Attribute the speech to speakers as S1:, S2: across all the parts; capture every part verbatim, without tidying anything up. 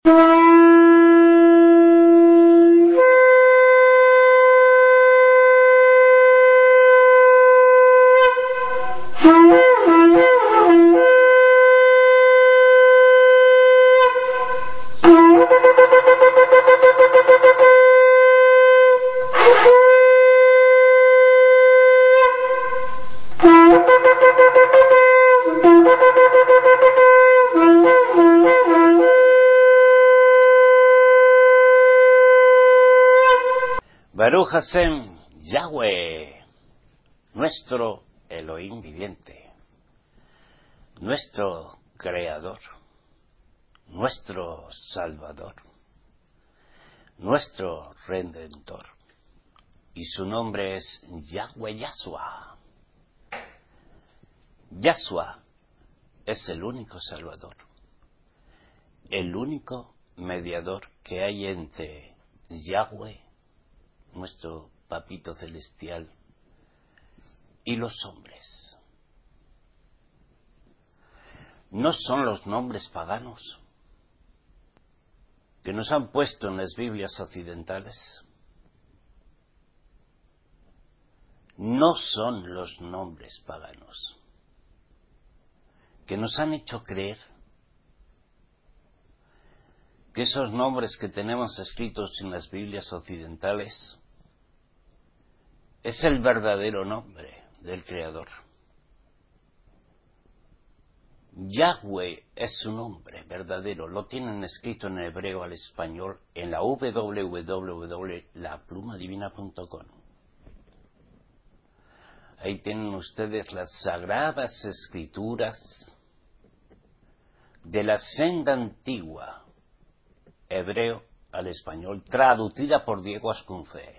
S1: Baruch Hashem, Yahweh, nuestro Elohim viviente, nuestro Creador, nuestro Salvador, nuestro Redentor. Y su nombre es Yahweh Yahshua. Yahshua es el único Salvador, el único mediador que hay entre Yahweh, nuestro Papito Celestial, y los hombres. No son los nombres paganos que nos han puesto en las Biblias occidentales. No son los nombres paganos que nos han hecho creer que esos nombres que tenemos escritos en las Biblias occidentales es el verdadero nombre del Creador. Yahweh es su nombre verdadero, lo tienen escrito en hebreo al español en la doble u doble u doble u punto la pluma divina punto com. Ahí tienen ustedes las sagradas escrituras de la senda antigua, hebreo al español, traducida por Diego Ascuncé.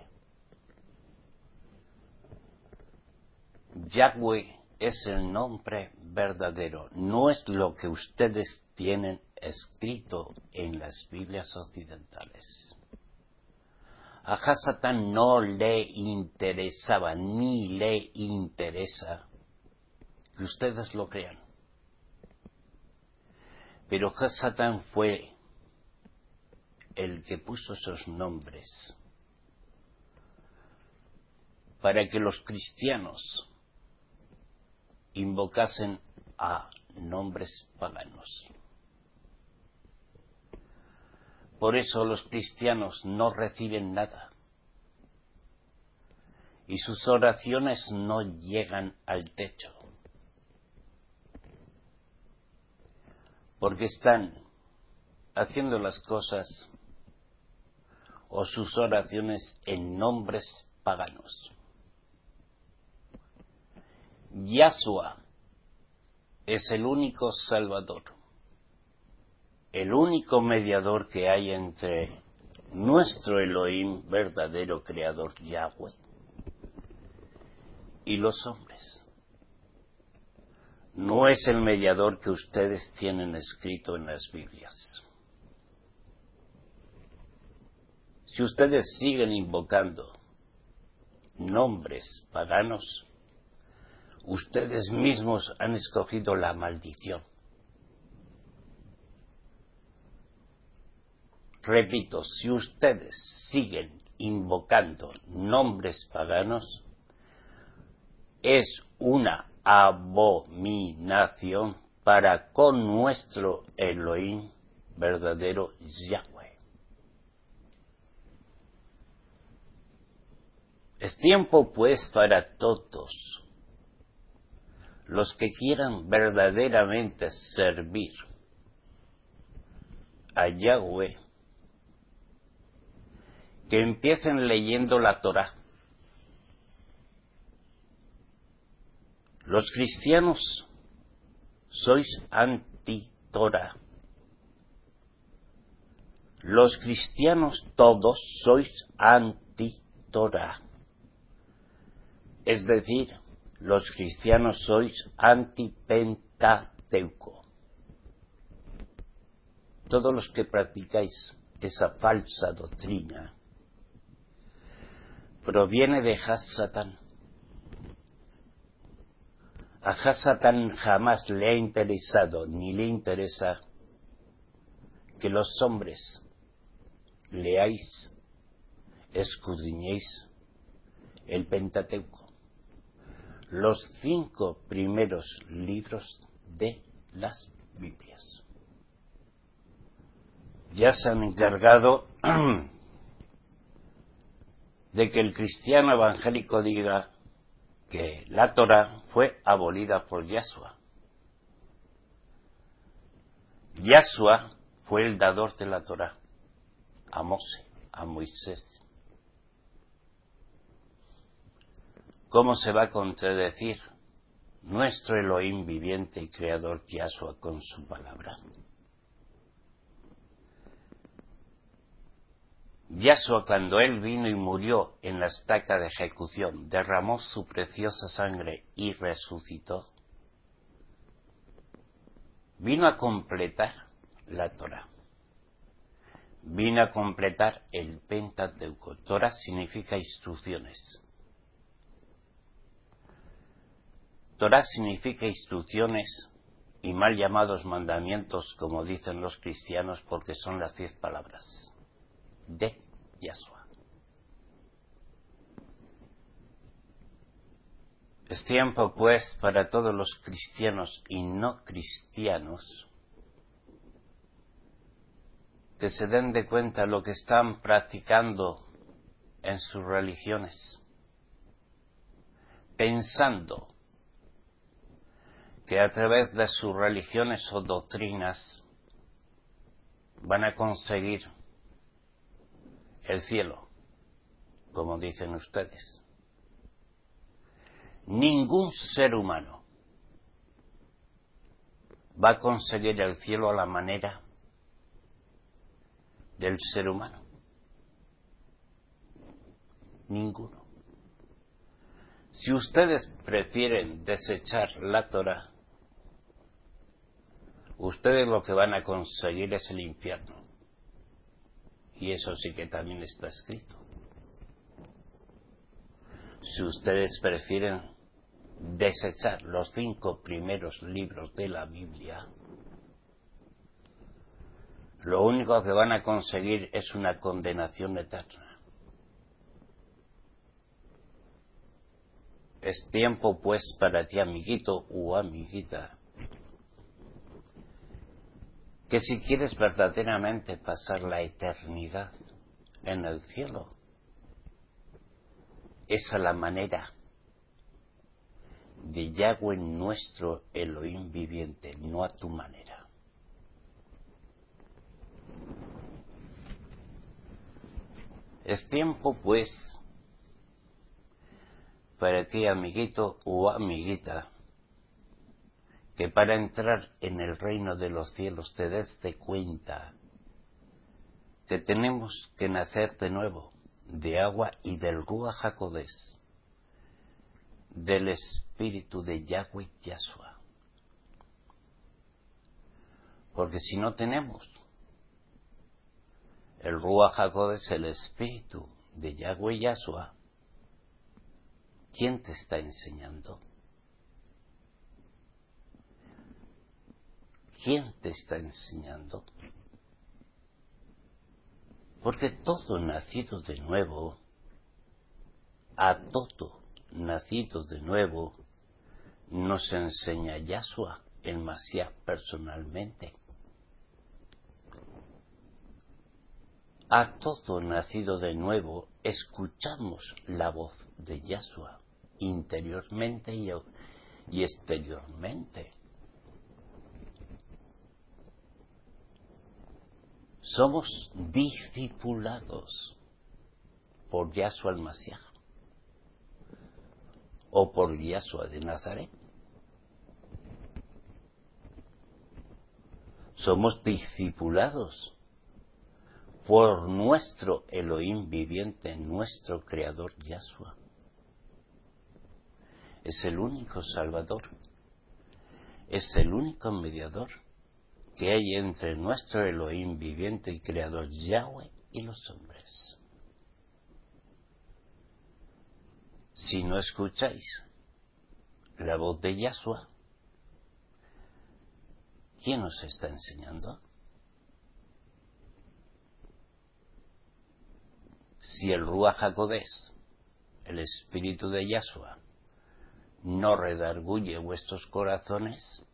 S1: Yahweh es el nombre verdadero, no es lo que ustedes tienen escrito en las Biblias occidentales. A Hasatán no le interesaba ni le interesa que ustedes lo crean. Pero Hasatán fue el que puso esos nombres para que los cristianos invocasen a nombres paganos. Por eso los cristianos no reciben nada y sus oraciones no llegan al techo, porque están haciendo las cosas o sus oraciones en nombres paganos. Yahshua es el único Salvador, el único mediador que hay entre nuestro Elohim, verdadero Creador Yahweh, y los hombres. No es el mediador que ustedes tienen escrito en las Biblias. Si ustedes siguen invocando nombres paganos, ustedes mismos han escogido la maldición. Repito, si ustedes siguen invocando nombres paganos, es una abominación para con nuestro Elohim verdadero Yahweh. Es tiempo pues para todos los que quieran verdaderamente servir a Yahweh, que empiecen leyendo la Torá. Los cristianos sois anti-Torá. Los cristianos todos sois anti-Torá. Es decir, los cristianos sois anti-Pentateuco. Todos los que practicáis esa falsa doctrina proviene de Hasatán. A Hasatán jamás le ha interesado ni le interesa que los hombres leáis, escudriñéis el Pentateuco, los cinco primeros libros de las Biblias. Ya se han encargado de que el cristiano evangélico diga que la Torá fue abolida por Yahshua. Yahshua fue el dador de la Torá a Mosé, a Moisés. ¿Cómo se va a contradecir nuestro Elohim viviente y creador Yahshua con su palabra? Yahshua, cuando él vino y murió en la estaca de ejecución, derramó su preciosa sangre y resucitó, vino a completar la Torá, vino a completar el Pentateuco. Torá significa instrucciones. Torá significa instrucciones y mal llamados mandamientos, como dicen los cristianos, porque son las diez palabras de Yahshua. Es tiempo, pues, para todos los cristianos y no cristianos que se den de cuenta lo que están practicando en sus religiones, pensando que a través de sus religiones o doctrinas van a conseguir el cielo, como dicen ustedes. Ningún ser humano va a conseguir el cielo a la manera del ser humano. Ninguno. Si ustedes prefieren desechar la Torá, ustedes lo que van a conseguir es el infierno. Y eso sí que también está escrito. Si ustedes prefieren desechar los cinco primeros libros de la Biblia, lo único que van a conseguir es una condenación eterna. Es tiempo, pues, para ti, amiguito o amiguita, que si quieres verdaderamente pasar la eternidad en el cielo, es a la manera de Yahweh nuestro Elohim viviente, no a tu manera. Es tiempo, pues, para ti, amiguito o amiguita, que para entrar en el reino de los cielos te des de cuenta que tenemos que nacer de nuevo, de agua y del Ruach HaKodesh, del Espíritu de Yahweh Yahshua. Porque si no tenemos el Ruach HaKodesh, el Espíritu de Yahweh Yahshua, ¿quién te está enseñando? ¿Quién te está enseñando? Porque todo nacido de nuevo, a todo nacido de nuevo, nos enseña Yahshua, el Mashiach, personalmente. A todo nacido de nuevo escuchamos la voz de Yahshua, interiormente y, y exteriormente. Somos discipulados por Yahshua el Mashiach o por Yahshua de Nazaret. Somos discipulados por nuestro Elohim viviente, nuestro Creador Yahshua. Es el único Salvador, es el único mediador que hay entre nuestro Elohim viviente y Creador Yahweh y los hombres. Si no escucháis la voz de Yahshua, ¿quién os está enseñando? si el Ruach HaKodesh, el Espíritu de Yahshua, no redarguye vuestros corazones,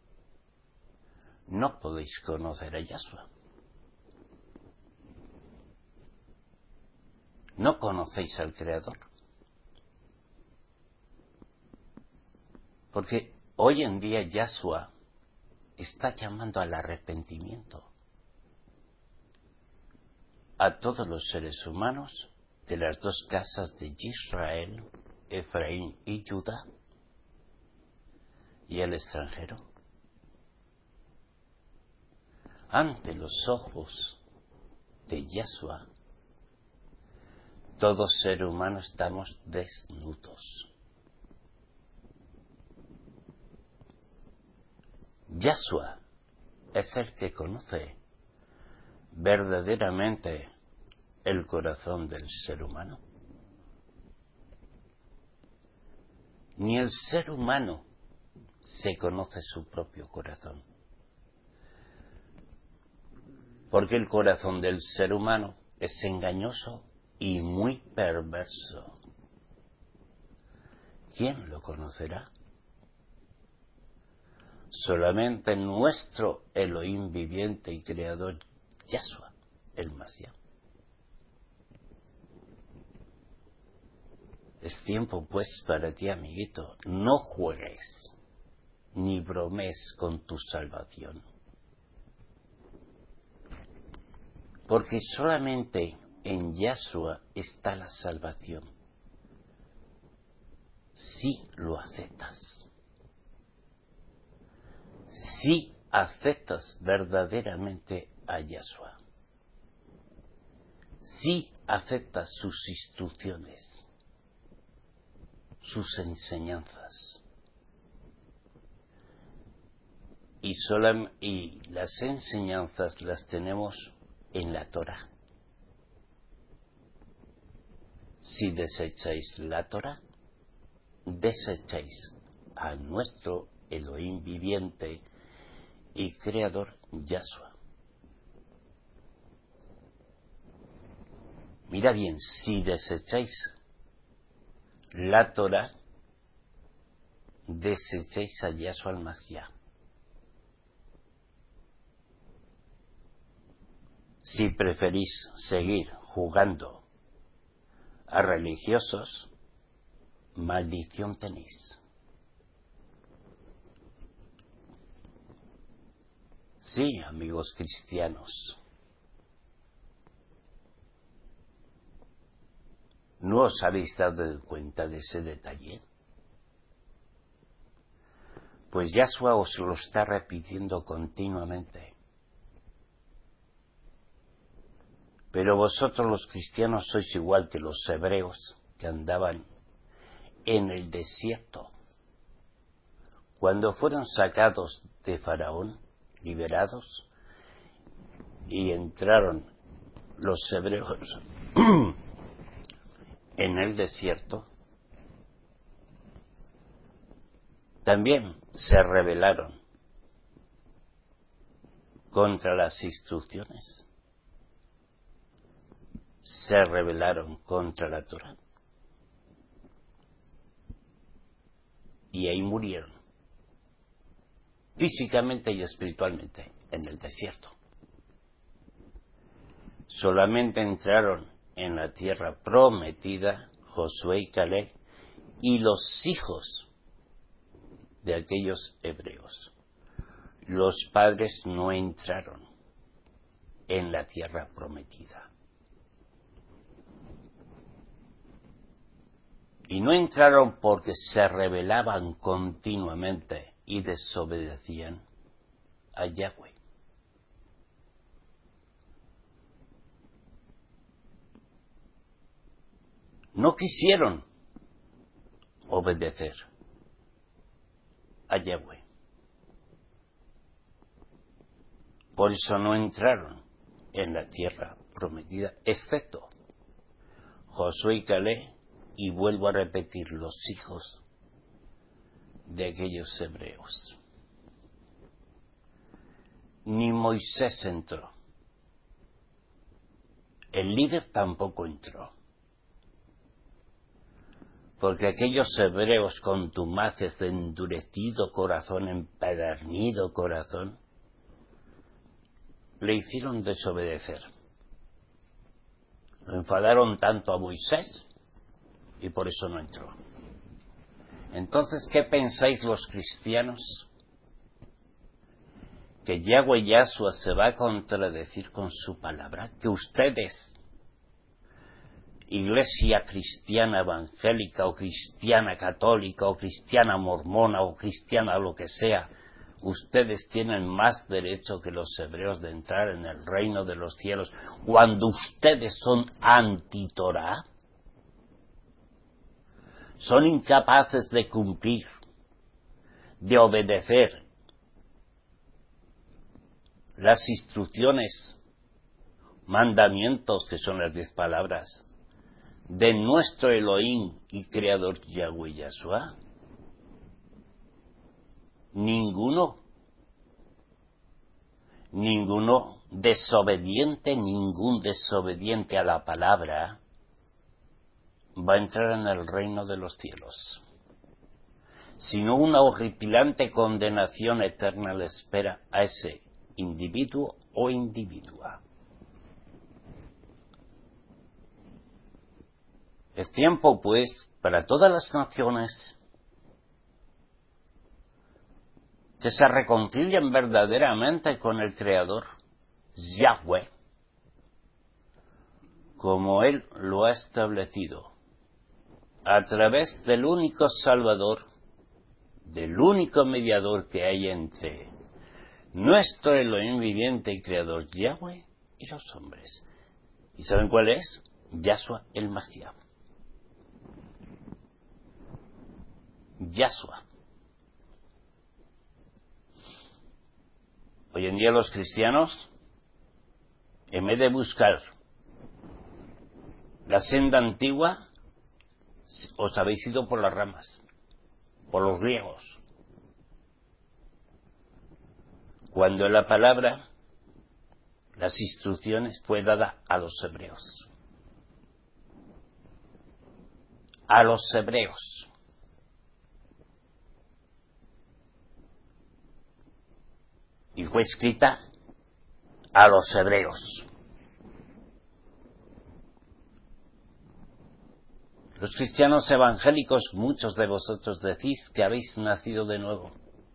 S1: no podéis conocer a Yahshua. No conocéis al Creador. Porque hoy en día Yahshua está llamando al arrepentimiento a todos los seres humanos de las dos casas de Israel, Efraín y Judá, y al extranjero. Ante los ojos de Yahshua, todo ser humano estamos desnudos. Yahshua es el que conoce verdaderamente el corazón del ser humano. Ni el ser humano se conoce su propio corazón. Porque el corazón del ser humano es engañoso y muy perverso. ¿Quién lo conocerá? Solamente nuestro Elohim viviente y creador, Yahshua, el Mashiach. Es tiempo, pues, para ti, amiguito, no juegues ni bromes con tu salvación. Porque solamente en Yahshua está la salvación. Si lo aceptas. Si aceptas verdaderamente a Yahshua. Si aceptas sus instrucciones, sus enseñanzas. Y, solam, y las enseñanzas las tenemos en la Torah. Si desecháis la Torah, desecháis a nuestro Elohim viviente y creador Yahshua. Mira bien, si desecháis la Torah, desecháis a Yahshua al Mashiach. Si preferís seguir jugando a religiosos, maldición tenéis. Sí, amigos cristianos. ¿No os habéis dado cuenta de ese detalle? Pues Yahshua os lo está repitiendo continuamente. Pero vosotros los cristianos sois igual que los hebreos que andaban en el desierto. Cuando fueron sacados de Faraón, liberados, y entraron los hebreos en el desierto, también se rebelaron contra las instrucciones, se rebelaron contra la Torah y ahí murieron, físicamente y espiritualmente, en el desierto. Solamente entraron en la tierra prometida Josué y Caleb y los hijos de aquellos hebreos. Los padres no entraron en la tierra prometida. Y no entraron porque se rebelaban continuamente y desobedecían a Yahweh. No quisieron obedecer a Yahweh. Por eso no entraron en la tierra prometida, excepto Josué y Caleb, y vuelvo a repetir, los hijos de aquellos hebreos. Ni Moisés entró. El líder tampoco entró. Porque aquellos hebreos contumaces de endurecido corazón, empedernido corazón, le hicieron desobedecer. Lo enfadaron tanto a Moisés y por eso no entró. Entonces, ¿qué pensáis los cristianos? Que Yahweh Yahshua se va a contradecir con su palabra, que ustedes, iglesia cristiana evangélica o cristiana católica o cristiana mormona o cristiana lo que sea, ustedes tienen más derecho que los hebreos de entrar en el reino de los cielos cuando ustedes son anti-Torah, son incapaces de cumplir, de obedecer las instrucciones, mandamientos, que son las diez palabras, de nuestro Elohim y Creador Yahweh Yahshua. Ninguno, ninguno desobediente, ningún desobediente a la palabra va a entrar en el reino de los cielos, sino una horripilante condenación eterna le espera a ese individuo o individua. Es tiempo, pues, para todas las naciones que se reconcilien verdaderamente con el Creador, Yahweh, como Él lo ha establecido, a través del único Salvador, del único mediador que hay entre nuestro Elohim viviente y Creador, Yahweh, y los hombres. ¿Y saben cuál es? Yahshua el Mashiach. Yahshua. Hoy en día los cristianos, en vez de buscar la senda antigua, os habéis ido por las ramas, por los griegos. Cuando la palabra, las instrucciones, fue dada a los hebreos. A los hebreos. Y fue escrita a los hebreos. Los cristianos evangélicos, muchos de vosotros decís que habéis nacido de nuevo.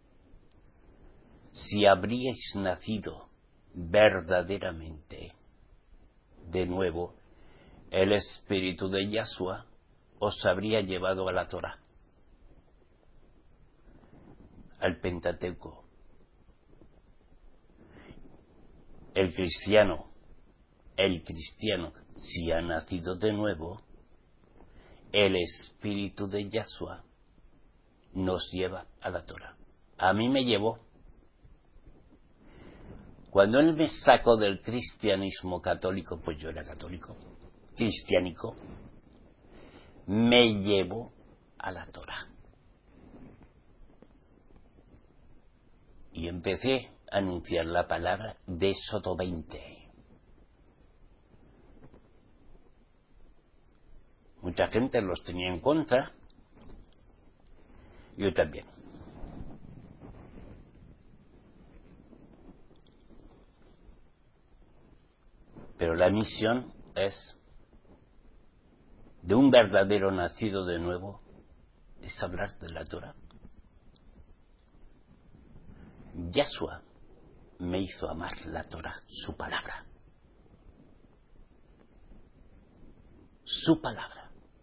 S1: Si habríais nacido verdaderamente de nuevo, el Espíritu de Yahshua os habría llevado a la Torah, al Pentateuco. El cristiano, el cristiano, si ha nacido de nuevo, el Espíritu de Yahshua nos lleva a la Torah. A mí me llevó. Cuando Él me sacó del cristianismo católico, pues yo era católico, cristiánico, me llevó a la Torah. Y empecé a anunciar la palabra de Éxodo veinte. Mucha gente los tenía en contra, yo también. Pero la misión es de un verdadero nacido de nuevo, es hablar de la Torah. Yahshua me hizo amar la Torah, su palabra. Su palabra.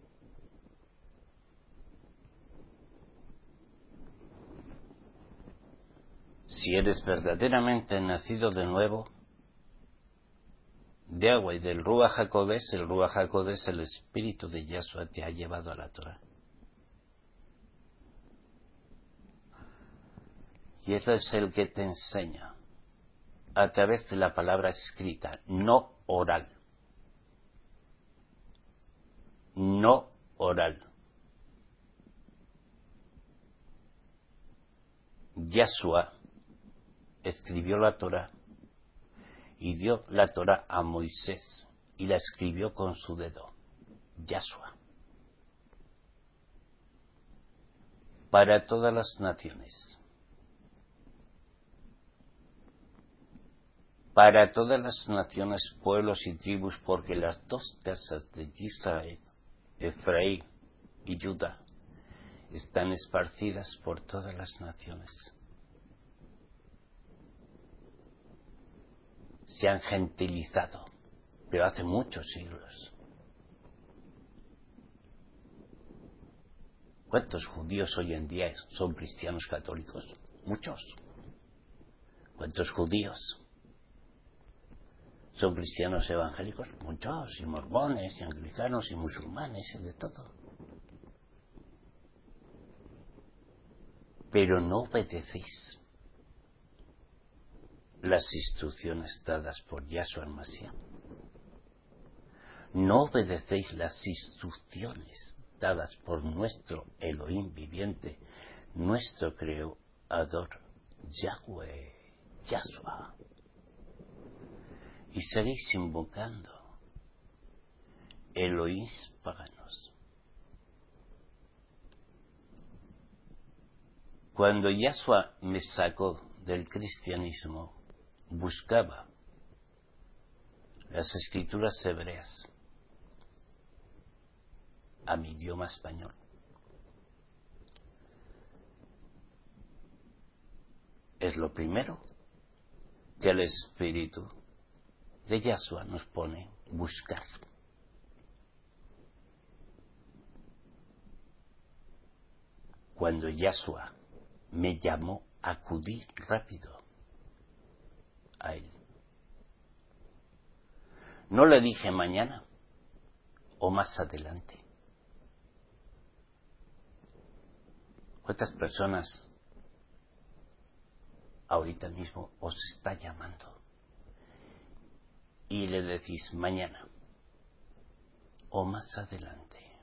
S1: Si eres verdaderamente nacido de nuevo, de agua y del Ruach HaKodesh, el Ruach HaKodesh, el Espíritu de Yahshua, te ha llevado a la Torah. Y Él es el que te enseña a través de la palabra escrita, no oral. No oral. Yahshua escribió la Torah y dio la Torah a Moisés y la escribió con su dedo. Yahshua. para todas las naciones, para todas las naciones, pueblos y tribus, porque las dos casas de Israel, Efraín y Judá, están esparcidas por todas las naciones. Se han gentilizado, pero hace muchos siglos. ¿Cuántos judíos hoy en día son cristianos católicos? Muchos. ¿Cuántos judíos son cristianos evangélicos? Muchos, y mormones, y anglicanos, y musulmanes, y de todo. Pero no obedecéis las instrucciones dadas por Yahshua el Mashiach. No obedecéis las instrucciones dadas por nuestro Elohim viviente, nuestro Creador, Yahweh, Yahshua. Y seguís invocando Elohim paganos. Cuando Yahshua me sacó del cristianismo, buscaba las escrituras hebreas a mi idioma español. Es lo primero que el Espíritu de Yahshua nos pone buscar. Cuando Yahshua me llamó a acudir rápido a él. No le dije mañana o más adelante. ¿Cuántas personas ahorita mismo os está llamando y le decís mañana o más adelante?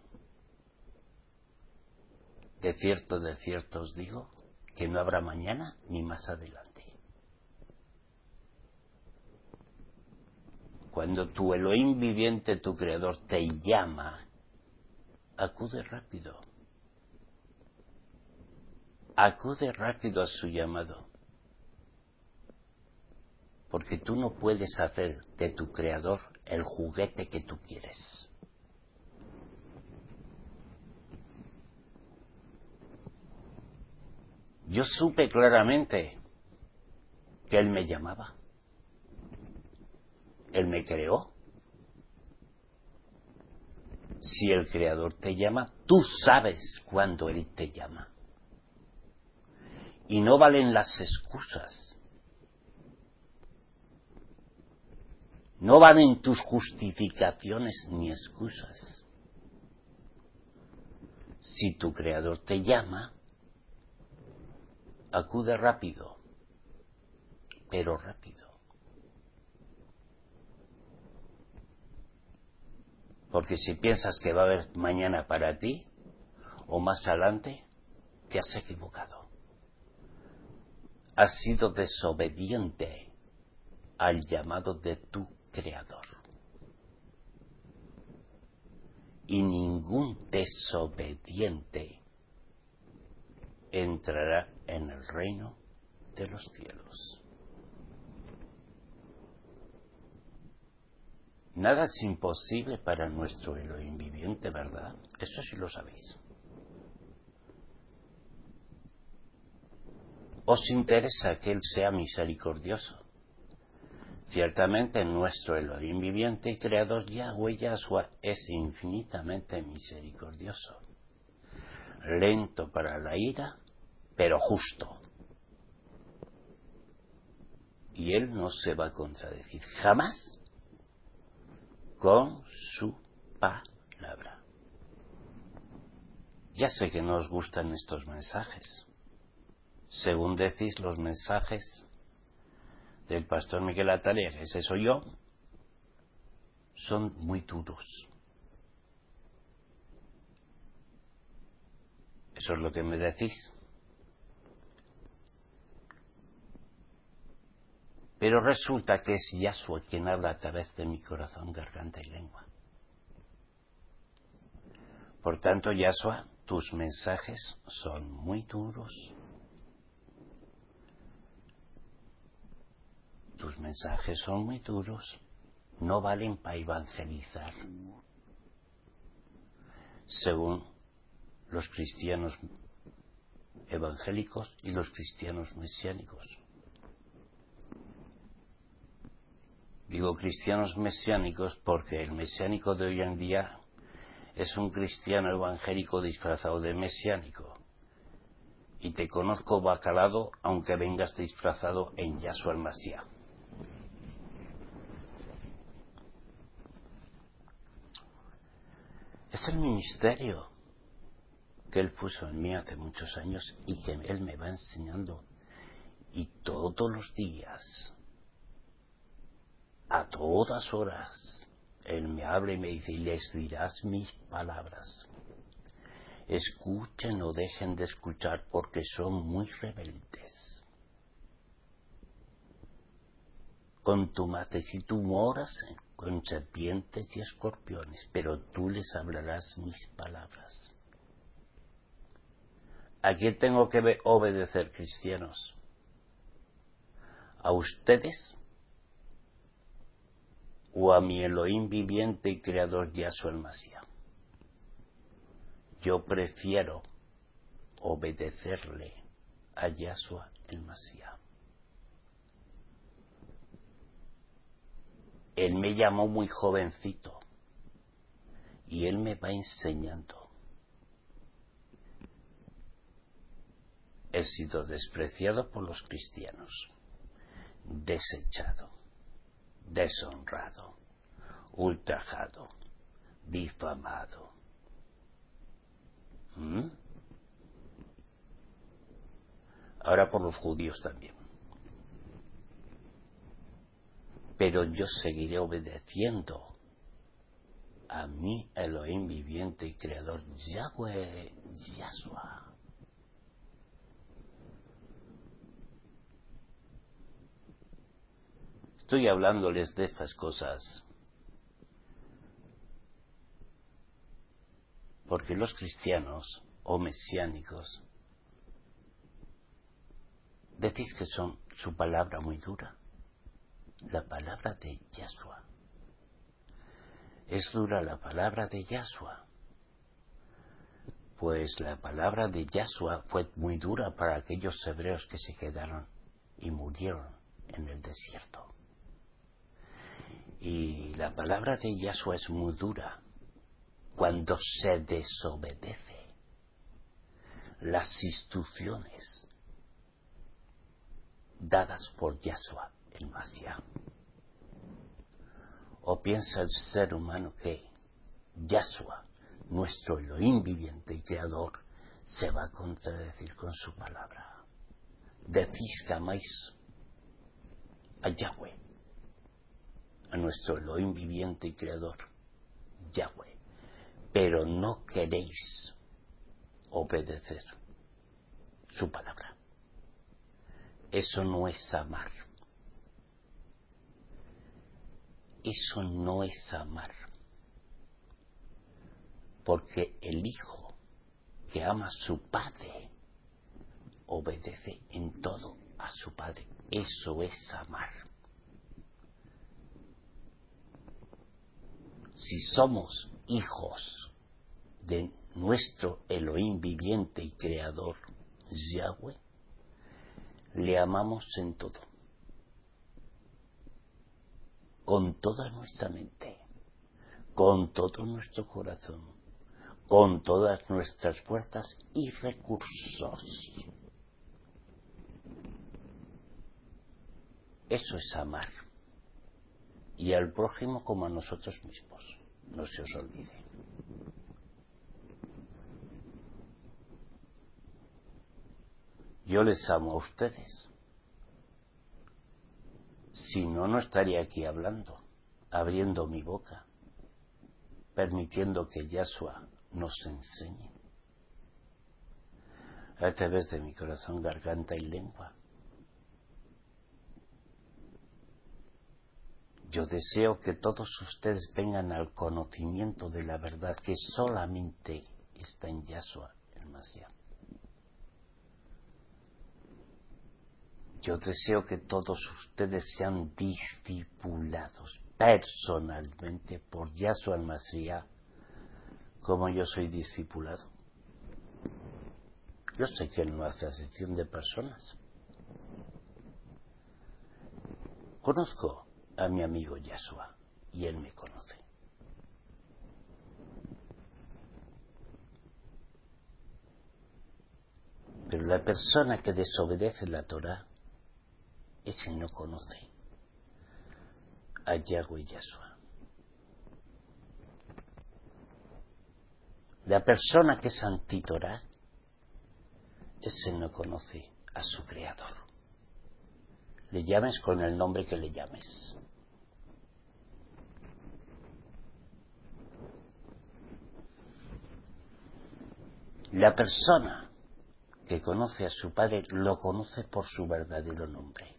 S1: De cierto, de cierto os digo que no habrá mañana ni más adelante. Cuando tu Elohim viviente, tu Creador, te llama, acude rápido. Acude rápido a su llamado. Porque tú no puedes hacer de tu Creador el juguete que tú quieres. Yo supe claramente que Él me llamaba. Él me creó. Si el Creador te llama, tú sabes cuándo Él te llama. Y no valen las excusas. No valen tus justificaciones ni excusas. Si tu Creador te llama, acude rápido, pero rápido. Porque si piensas que va a haber mañana para ti, o más adelante, te has equivocado. Has sido desobediente al llamado de tu Creador. Y ningún desobediente entrará en el reino de los cielos. Nada es imposible para nuestro Elohim viviente, ¿verdad? Eso sí lo sabéis. ¿Os interesa que Él sea misericordioso? Ciertamente nuestro Elohim viviente y Creador Yahweh Yahshua es infinitamente misericordioso, lento para la ira, pero justo. Y Él no se va a contradecir jamás con su palabra. Ya sé que no os gustan estos mensajes. Según decís, los mensajes del pastor Miguel Atalier, ese soy yo, son muy duros. Eso es lo que me decís. Pero resulta que es Yahshua quien habla a través de mi corazón, garganta y lengua. Por tanto, Yahshua, tus mensajes son muy duros. Tus mensajes son muy duros. No valen para evangelizar. Según los cristianos evangélicos y los cristianos mesiánicos. Digo cristianos mesiánicos porque el mesiánico de hoy en día es un cristiano evangélico disfrazado de mesiánico. Y te conozco bacalado aunque vengas disfrazado en Yahshua el Mashiach. Es el ministerio que Él puso en mí hace muchos años y que Él me va enseñando. Y todos los días, a todas horas, Él me habla y me dice, y les dirás mis palabras. Escuchen o dejen de escuchar porque son muy rebeldes. Contumaces y tú moras con serpientes y escorpiones, pero tú les hablarás mis palabras. ¿A quién tengo que obedecer, cristianos? ¿A ustedes o a mi Elohim viviente y creador Yahshua el Mashiach? Yo prefiero obedecerle a Yahshua el Mashiach. Él me llamó muy jovencito y Él me va enseñando. He sido despreciado por los cristianos, desechado, deshonrado, ultrajado, difamado. ¿Mm? Ahora por los judíos también. Pero yo seguiré obedeciendo a mi Elohim viviente y creador, Yahweh, Yahshua. Estoy hablándoles de estas cosas porque los cristianos o mesiánicos decís que son su palabra muy dura. La palabra de Yahshua. ¿Es dura la palabra de Yahshua? Pues la palabra de Yahshua fue muy dura para aquellos hebreos que se quedaron y murieron en el desierto. Y la palabra de Yahshua es muy dura cuando se desobedece las instrucciones dadas por Yahshua el Mashiach. ¿O piensa el ser humano que Yahshua, nuestro Elohim viviente y creador, se va a contradecir con su palabra? Decís que amáis a Yahweh, a nuestro Elohim viviente y creador, Yahweh, pero no queréis obedecer su palabra. Eso no es amar. Eso no es amar. Porque el hijo que ama a su padre obedece en todo a su padre. Eso es amar. Si somos hijos de nuestro Elohim viviente y creador, Yahweh, le amamos en todo, con toda nuestra mente, con todo nuestro corazón, con todas nuestras fuerzas y recursos. Eso es amar. Y al prójimo como a nosotros mismos. No se os olvide. Yo les amo a ustedes. Si no, no estaría aquí hablando, abriendo mi boca, permitiendo que Yahshua nos enseñe a través de mi corazón, garganta y lengua. Yo deseo que todos ustedes vengan al conocimiento de la verdad que solamente está en Yahshua Asia. Yo deseo que todos ustedes sean discipulados personalmente por Yahshua el Mashiach, como yo soy discipulado. Yo sé que él no hace acepción de personas. Conozco a mi amigo Yahshua y él me conoce. Pero la persona que desobedece la Torah, ese no conoce a Yahweh Yahshua. La persona que es anti-Torah, ese no conoce a su Creador. Le llames con el nombre que le llames. La persona que conoce a su Padre lo conoce por su verdadero nombre.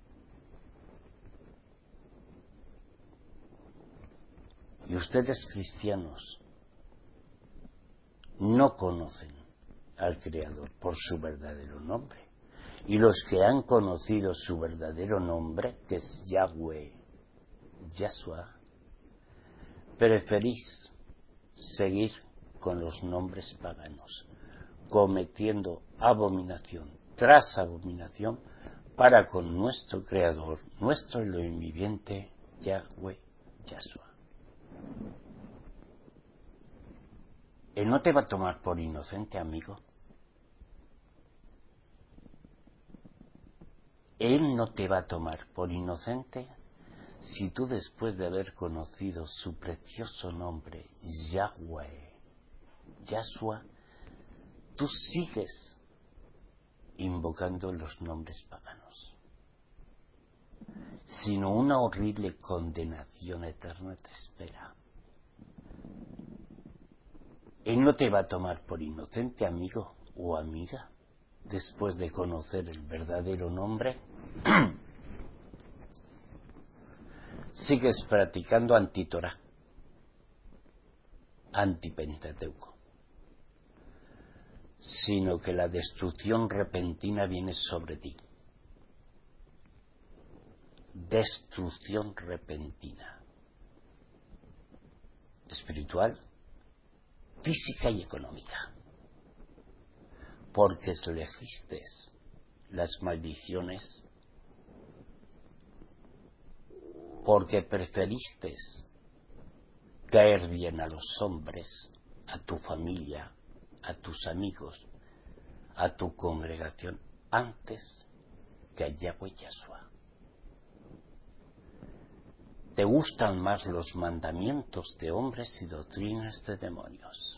S1: Y ustedes, cristianos, no conocen al Creador por su verdadero nombre. Y los que han conocido su verdadero nombre, que es Yahweh, Yahshua, preferís seguir con los nombres paganos, cometiendo abominación tras abominación para con nuestro Creador, nuestro Elohim viviente, Yahweh, Yahshua. Él no te va a tomar por inocente, amigo. Él no te va a tomar por inocente si tú, después de haber conocido su precioso nombre, Yahweh, Yahshua, tú sigues invocando los nombres paganos, sino una horrible condenación eterna te espera. Él no te va a tomar por inocente, amigo o amiga, después de conocer el verdadero nombre. Sigues practicando anti-Torah, anti-Pentateuco, sino que la destrucción repentina viene sobre ti. Destrucción repentina, espiritual, física y económica, porque elegiste las maldiciones, porque preferiste caer bien a los hombres, a tu familia, a tus amigos, a tu congregación, antes que a Yahweh Yahshua. Te gustan más los mandamientos de hombres y doctrinas de demonios.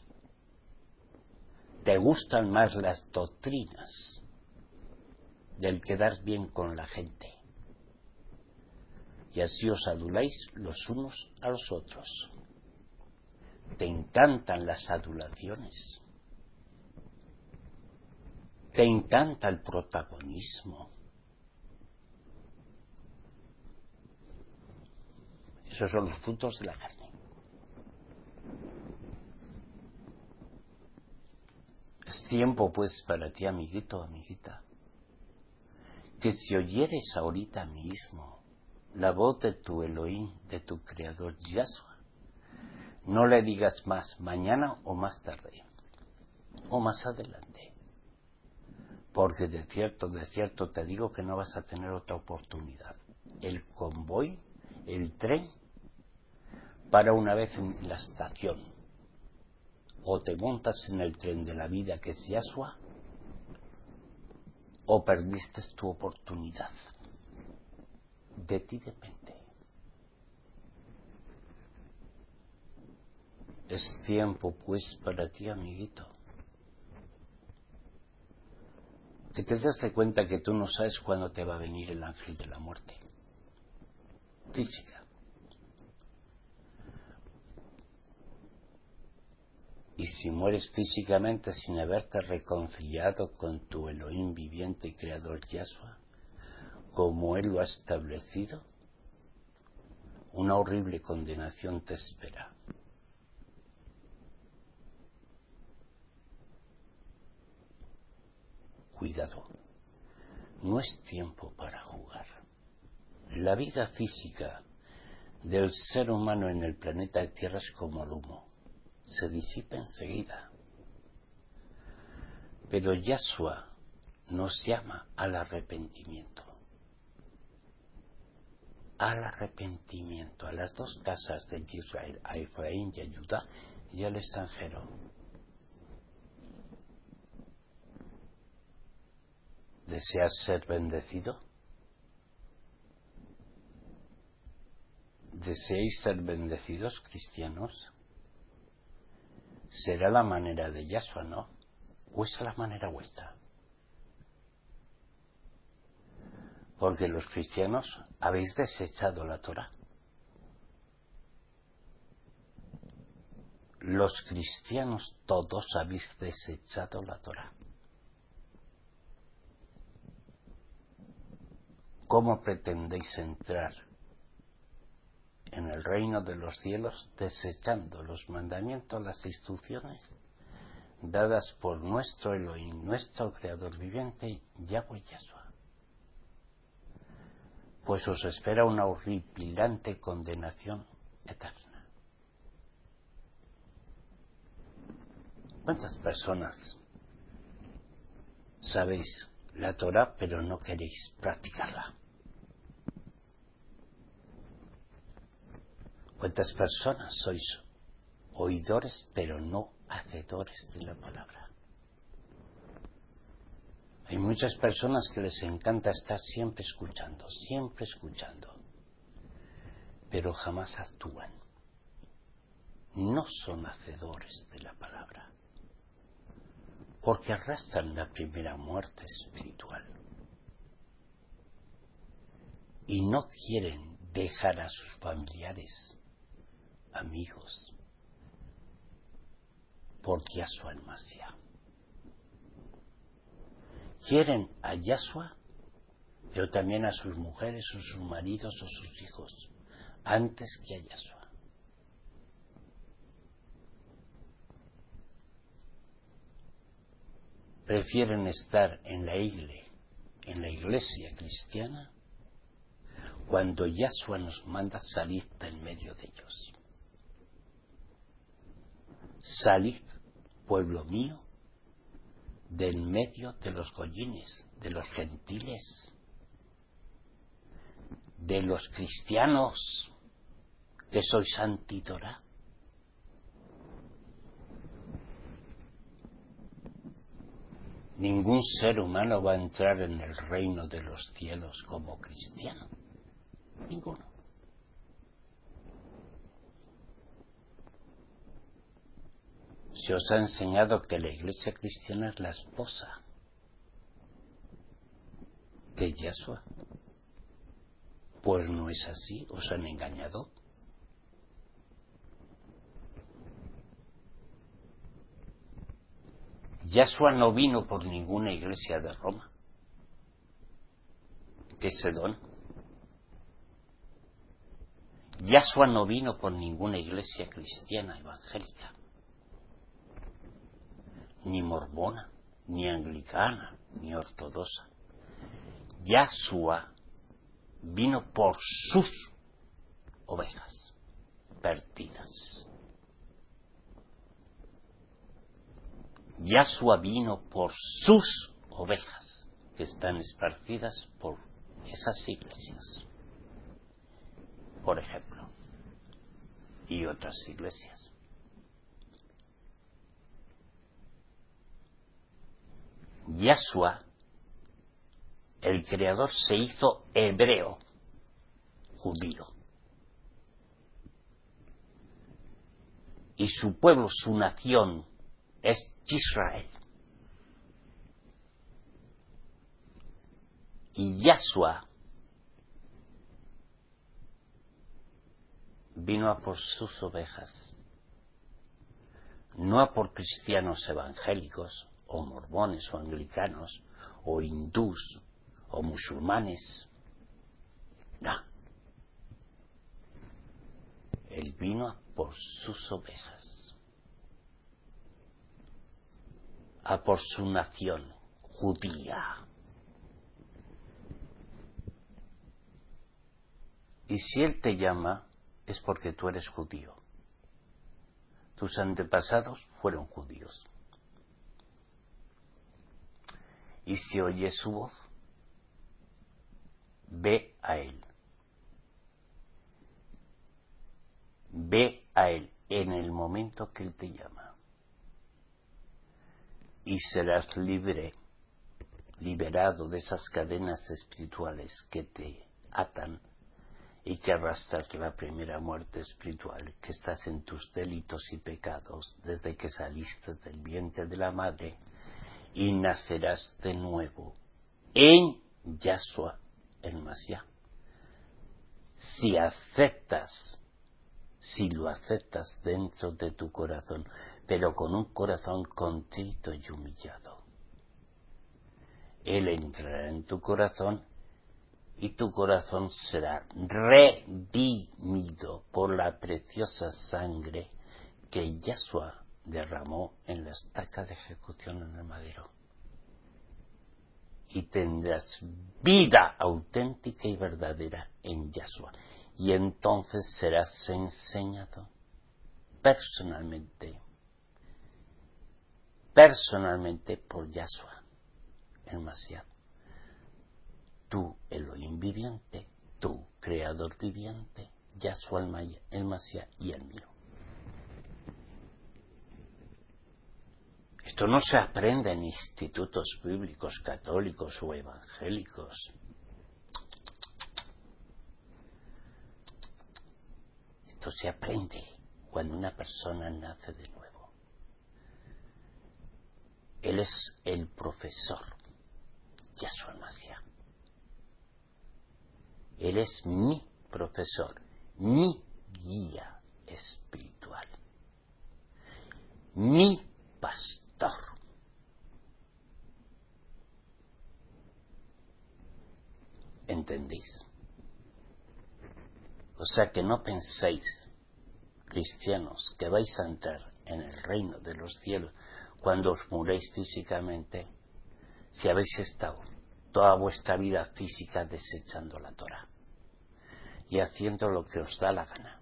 S1: Te gustan más las doctrinas del quedar bien con la gente. Y así os aduláis los unos a los otros. Te encantan las adulaciones. Te encanta el protagonismo. Esos son los frutos de la carne. Es tiempo, pues, para ti, amiguito, amiguita, que si oyeres ahorita mismo la voz de tu Elohim, de tu Creador Yahshua, no le digas más mañana o más tarde, o más adelante, porque de cierto, de cierto te digo que no vas a tener otra oportunidad. El convoy, el tren, para una vez en la estación, o te montas en el tren de la vida que es Yahshua, o perdiste tu oportunidad. De ti depende. Es tiempo, pues, para ti, amiguito, que te des de cuenta que tú no sabes cuándo te va a venir el ángel de la muerte física. Y si mueres físicamente sin haberte reconciliado con tu Elohim viviente y creador Yahshua, como Él lo ha establecido, una horrible condenación te espera. cuidado, no es tiempo para jugar. La vida física del ser humano en el planeta Tierra es como el humo, se disipa enseguida. Pero Yahshua nos llama al arrepentimiento. Al arrepentimiento, a las dos casas de Israel, a Efraín y a Judá y al extranjero. ¿Deseas ser bendecido? ¿Deseáis ser bendecidos, cristianos? Será la manera de Yahshua, ¿no? ¿O es la manera vuestra? Porque los cristianos habéis desechado la Torá. Los cristianos todos habéis desechado la Torá. ¿Cómo pretendéis entrar en el reino de los cielos desechando los mandamientos, las instrucciones dadas por nuestro Elohim, nuestro Creador viviente, Yahweh Yahshua? Pues os espera una horripilante condenación eterna. ¿Cuántas personas sabéis la Torá pero no queréis practicarla? ¿Cuántas personas sois oidores pero no hacedores de la palabra? Hay muchas personas que les encanta estar siempre escuchando, siempre escuchando, pero jamás actúan. No son hacedores de la palabra, porque arrastran la primera muerte espiritual y no quieren dejar a sus familiares, amigos, por Yahshua el Mashiach. Quieren a Yahshua, pero también a sus mujeres, o sus maridos, o sus hijos, antes que a Yahshua. Prefieren estar en la iglesia, en la iglesia cristiana, cuando Yahshua nos manda salir del medio de ellos. Salid, pueblo mío, del medio de los goyines, de los gentiles, de los cristianos, que sois anti-Torá. Ningún ser humano va a entrar en el reino de los cielos como cristiano. Ninguno. Se os ha enseñado que la iglesia cristiana es la esposa de Yahshua. Pues no es así, os han engañado. Yahshua no vino por ninguna iglesia de Roma, que se don. Yahshua no vino por ninguna iglesia cristiana evangélica, ni mormona, ni anglicana, ni ortodoxa. Yahshua vino por sus ovejas perdidas. Yahshua vino por sus ovejas que están esparcidas por esas iglesias, por ejemplo, y otras iglesias. Yahshua, el Creador, se hizo hebreo, judío. Y su pueblo, su nación, es Israel. Y Yahshua vino a por sus ovejas, no a por cristianos evangélicos, o mormones, o anglicanos, o hindús, o musulmanes. No. Él vino a por sus ovejas, a por su nación, judía. Y si Él te llama, es porque tú eres judío. Tus antepasados fueron judíos. Y si oyes su voz, ve a Él. Ve a Él en el momento que Él te llama. Y serás libre, liberado de esas cadenas espirituales que te atan y que arrastran la primera muerte espiritual, que estás en tus delitos y pecados desde que saliste del vientre de la madre, y nacerás de nuevo en Yahshua el Mashiach. Si aceptas, si lo aceptas dentro de tu corazón, pero con un corazón contrito y humillado, Él entrará en tu corazón y tu corazón será redimido por la preciosa sangre que Yahshua derramó en la estaca de ejecución en el madero. Y tendrás vida auténtica y verdadera en Yahshua. Y entonces serás enseñado personalmente, personalmente por Yahshua, el Mashiach. Tú, Elohim viviente, tú, Creador viviente, Yahshua el Mashiach y el mío. Esto no se aprende en institutos bíblicos católicos o evangélicos. Esto se aprende cuando una persona nace de nuevo. Él es el profesor, Yahshua el Mashiach. Él es mi profesor, mi guía espiritual, mi pastor. ¿Entendéis? O sea que no penséis, cristianos, que vais a entrar en el reino de los cielos cuando os muréis físicamente, si habéis estado toda vuestra vida física desechando la Torá y haciendo lo que os da la gana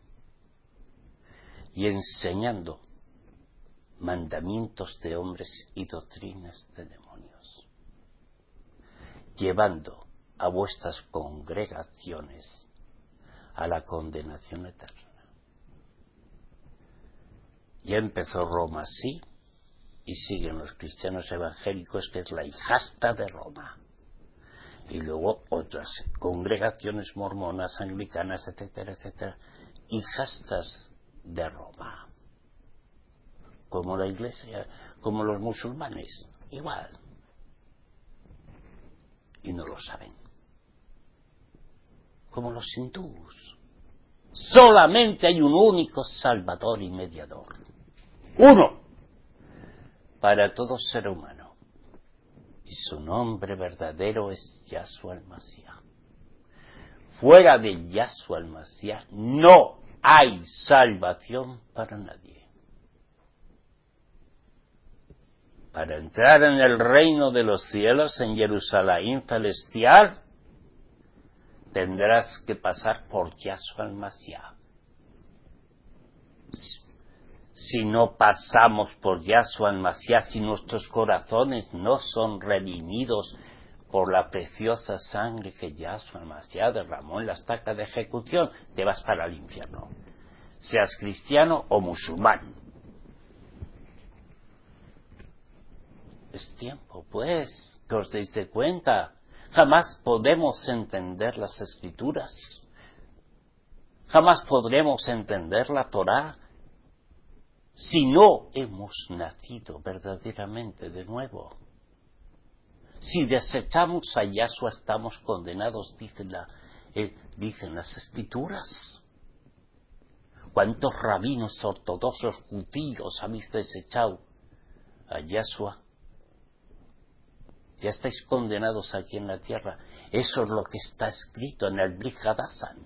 S1: y enseñando mandamientos de hombres y doctrinas de demonios, llevando a vuestras congregaciones a la condenación eterna. Ya empezó Roma así y siguen los cristianos evangélicos, que es la hijastra de Roma, y luego otras congregaciones mormonas, anglicanas, etcétera, etcétera, hijastras de Roma, como la iglesia, como los musulmanes, igual, y no lo saben, como los hindús. Solamente hay un único Salvador y mediador, uno, para todo ser humano, y su nombre verdadero es Yahshua el Mashiach. Fuera de Yahshua el Mashiach no hay salvación para nadie. Para entrar en el reino de los cielos, en Jerusalén celestial, tendrás que pasar por Yahshua el Mashiach. Si no pasamos por Yahshua el Mashiach, si nuestros corazones no son redimidos por la preciosa sangre que Yahshua el Mashiach derramó en la estaca de ejecución, te vas para el infierno, seas cristiano o musulmán. Es tiempo, pues, que os deis de cuenta. Jamás podemos entender las Escrituras. Jamás podremos entender la Torá si no hemos nacido verdaderamente de nuevo. Si desechamos a Yahshua, estamos condenados, dicen, la, eh, dicen las Escrituras. ¿Cuántos rabinos ortodoxos judíos habéis desechado a Yahshua? Ya estáis condenados aquí en la tierra. Eso es lo que está escrito en el Brit Hadashan,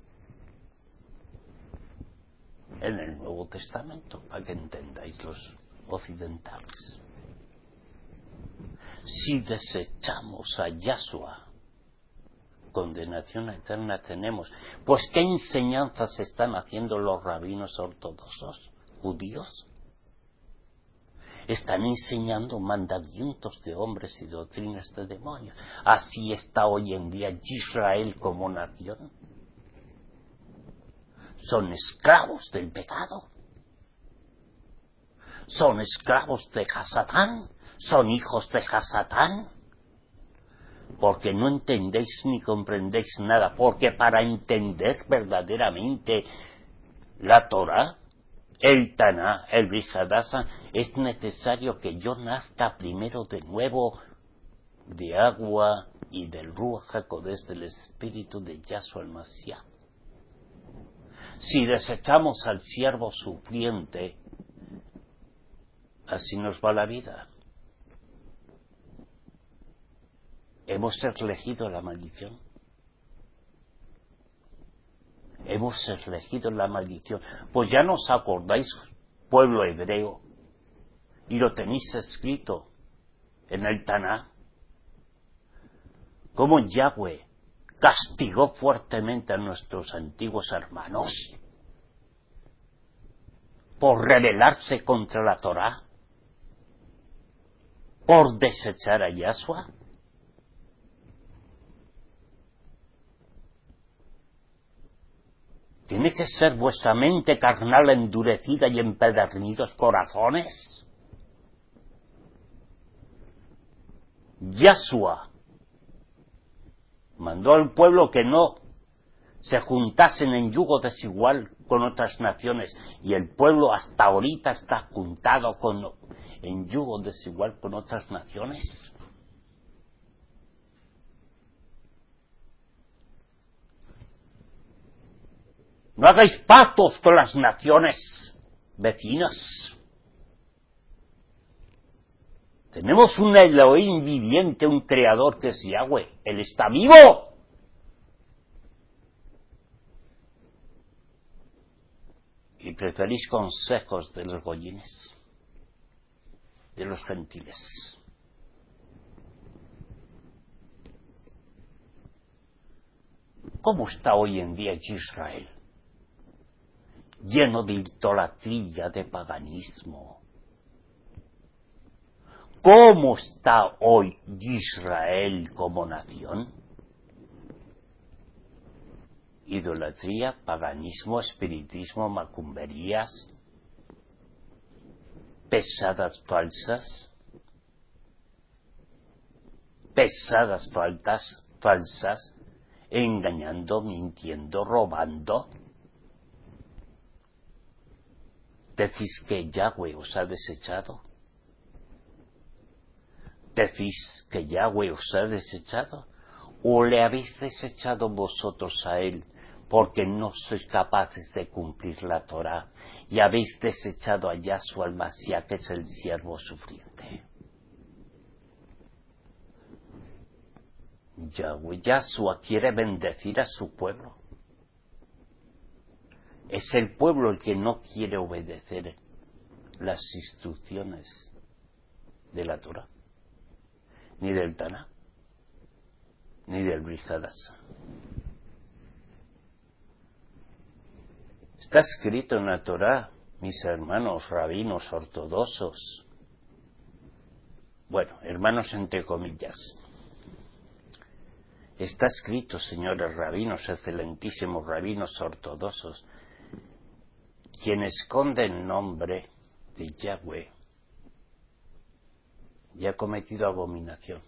S1: en el Nuevo Testamento, para que entendáis los occidentales. Si desechamos a Yahshua, condenación eterna tenemos. Pues ¿qué enseñanzas están haciendo los rabinos ortodoxos judíos? Están enseñando mandamientos de hombres y doctrinas de demonios. Así está hoy en día Israel como nación. Son esclavos del pecado. Son esclavos de Hasatán. Son hijos de Hasatán. Porque no entendéis ni comprendéis nada. Porque para entender verdaderamente la Torah, el Taná, el Brit Hadashah, es necesario que yo nazca primero de nuevo de agua y del Ruach HaKodesh, del espíritu de Yahshua el Mashiach. Si desechamos al siervo sufriente, así nos va la vida. Hemos elegido la maldición. Hemos elegido la maldición. Pues ya no os acordáis, pueblo hebreo, y lo tenéis escrito en el Taná, cómo Yahweh castigó fuertemente a nuestros antiguos hermanos por rebelarse contra la Torá, por desechar a Yahshua. ¿Tiene que ser vuestra mente carnal endurecida y empedernidos corazones? Yahshua mandó al pueblo que no se juntasen en yugo desigual con otras naciones, y el pueblo hasta ahorita está juntado con, en yugo desigual con otras naciones. No hagáis pactos con las naciones vecinas. Tenemos un Elohim viviente, un creador que es Yahweh. Él está vivo. Y preferís consejos de los goyines, de los gentiles. ¿Cómo está hoy en día Israel? Lleno de idolatría, de paganismo. ¿Cómo está hoy Israel como nación? Idolatría, paganismo, espiritismo, macumberías, pesadas falsas, pesadas faltas, falsas, engañando, mintiendo, robando. ¿Decís que Yahweh os ha desechado? ¿Decís que Yahweh os ha desechado? ¿O le habéis desechado vosotros a Él porque no sois capaces de cumplir la Torá y habéis desechado a Yahshua el Mashiach, que es el siervo sufriente? Yahweh, Yahshua quiere bendecir a su pueblo. Es el pueblo el que no quiere obedecer las instrucciones de la Torá, ni del Taná, ni del Brit Hadashah. Está escrito en la Torá, mis hermanos rabinos ortodoxos, bueno, hermanos entre comillas, está escrito, señores rabinos, excelentísimos rabinos ortodoxos, quien esconde el nombre de Yahweh y ha cometido abominación.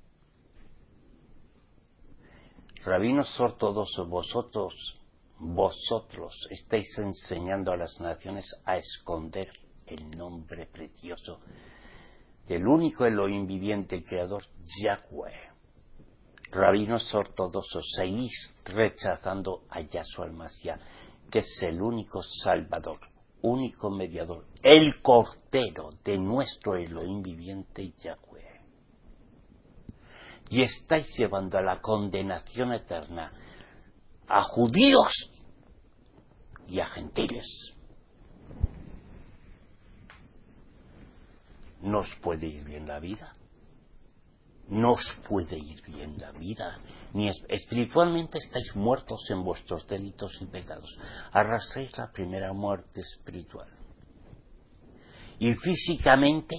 S1: Rabinos ortodoxos, vosotros, vosotros estáis enseñando a las naciones a esconder el nombre precioso del único Elohim viviente creador, Yahweh. Rabinos ortodoxos, seguís rechazando a Yahshua el Mashiach, que es el único Salvador, único mediador, el Cordero de nuestro Elohim viviente Yahweh. Y estáis llevando a la condenación eterna a judíos y a gentiles. ¿Nos puede ir bien la vida? No os puede ir bien la vida, ni es, espiritualmente estáis muertos en vuestros delitos y pecados. Arrastráis la primera muerte espiritual. Y físicamente,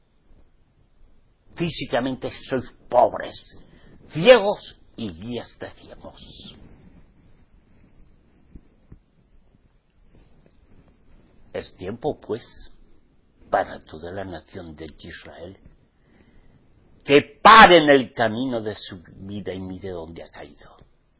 S1: físicamente sois pobres, ciegos y guías de ciegos. Es tiempo, pues, para toda la nación de Israel que pare en el camino de su vida y mire dónde ha caído.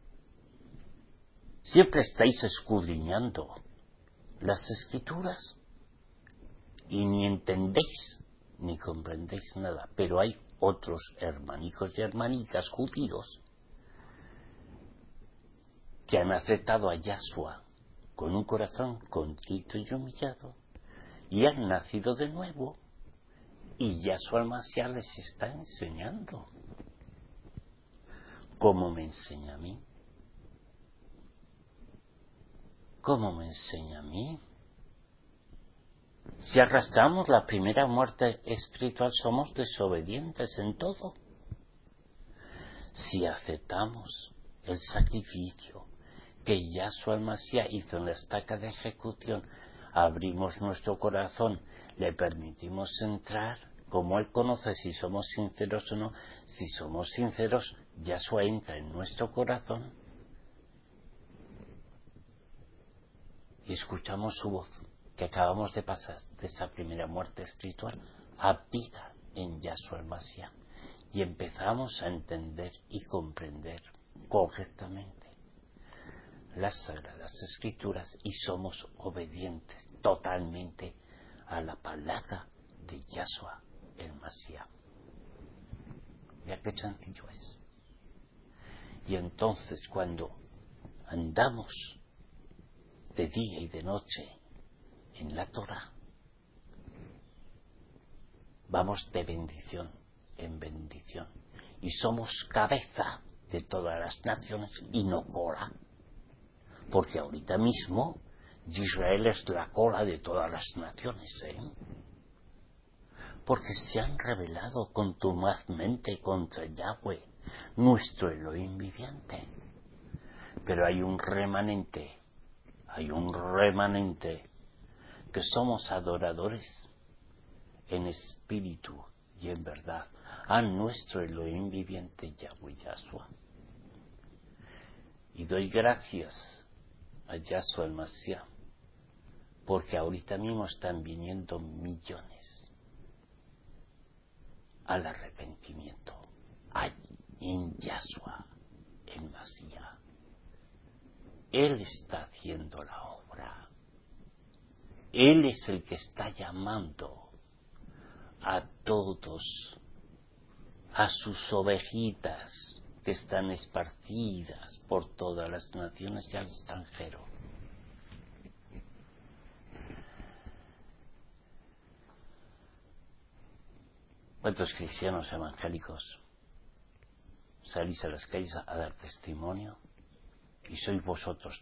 S1: Siempre estáis escudriñando las Escrituras y ni entendéis ni comprendéis nada, pero hay otros hermanicos y hermanicas judíos que han aceptado a Yahshua con un corazón contrito y humillado y han nacido de nuevo. Y Yahshua el Mashiach les está enseñando. ¿Cómo me enseña a mí? ¿Cómo me enseña a mí? Si arrastramos la primera muerte espiritual, somos desobedientes en todo. Si aceptamos el sacrificio que Yahshua el Mashiach hizo en la estaca de ejecución, abrimos nuestro corazón, le permitimos entrar, como Él conoce si somos sinceros o no. Si somos sinceros, Yahshua entra en nuestro corazón y escuchamos su voz, que acabamos de pasar de esa primera muerte espiritual a vida en Yahshua el Mashiach, y empezamos a entender y comprender correctamente las Sagradas Escrituras y somos obedientes totalmente a la palabra de Yahshua el Mashiach. Mira qué sencillo es. Y entonces cuando andamos de día y de noche en la Torah, vamos de bendición en bendición y somos cabeza de todas las naciones y no cola. Porque ahorita mismo Israel es la cola de todas las naciones, ¿eh? Porque se han rebelado contumazmente contra Yahweh, nuestro Elohim viviente. Pero hay un remanente, hay un remanente que somos adoradores en espíritu y en verdad a nuestro Elohim viviente, Yahweh Yahshua. Y doy gracias a Yahshua el Mashiach, porque ahorita mismo están viniendo millones al arrepentimiento, en Yahshua el Mashiach. Él está haciendo la obra. Él es el que está llamando a todos, a sus ovejitas que están esparcidas por todas las naciones y al extranjero. ¿Cuántos cristianos evangélicos salís a las calles a dar testimonio y sois vosotros?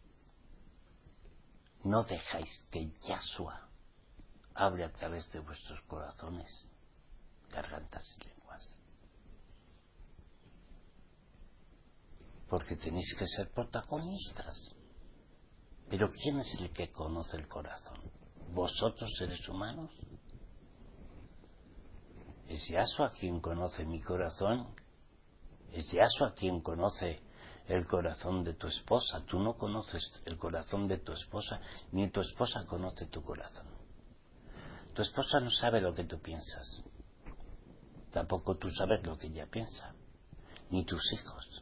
S1: No dejáis que Yahshua hable a través de vuestros corazones, gargantas y lenguas. Porque tenéis que ser protagonistas. Pero ¿quién es el que conoce el corazón? ¿Vosotros, seres humanos? ¿Es Yahshua quien conoce mi corazón? ¿Es Yahshua quien conoce el corazón de tu esposa? Tú no conoces el corazón de tu esposa, ni tu esposa conoce tu corazón. Tu esposa no sabe lo que tú piensas. Tampoco tú sabes lo que ella piensa, ni tus hijos.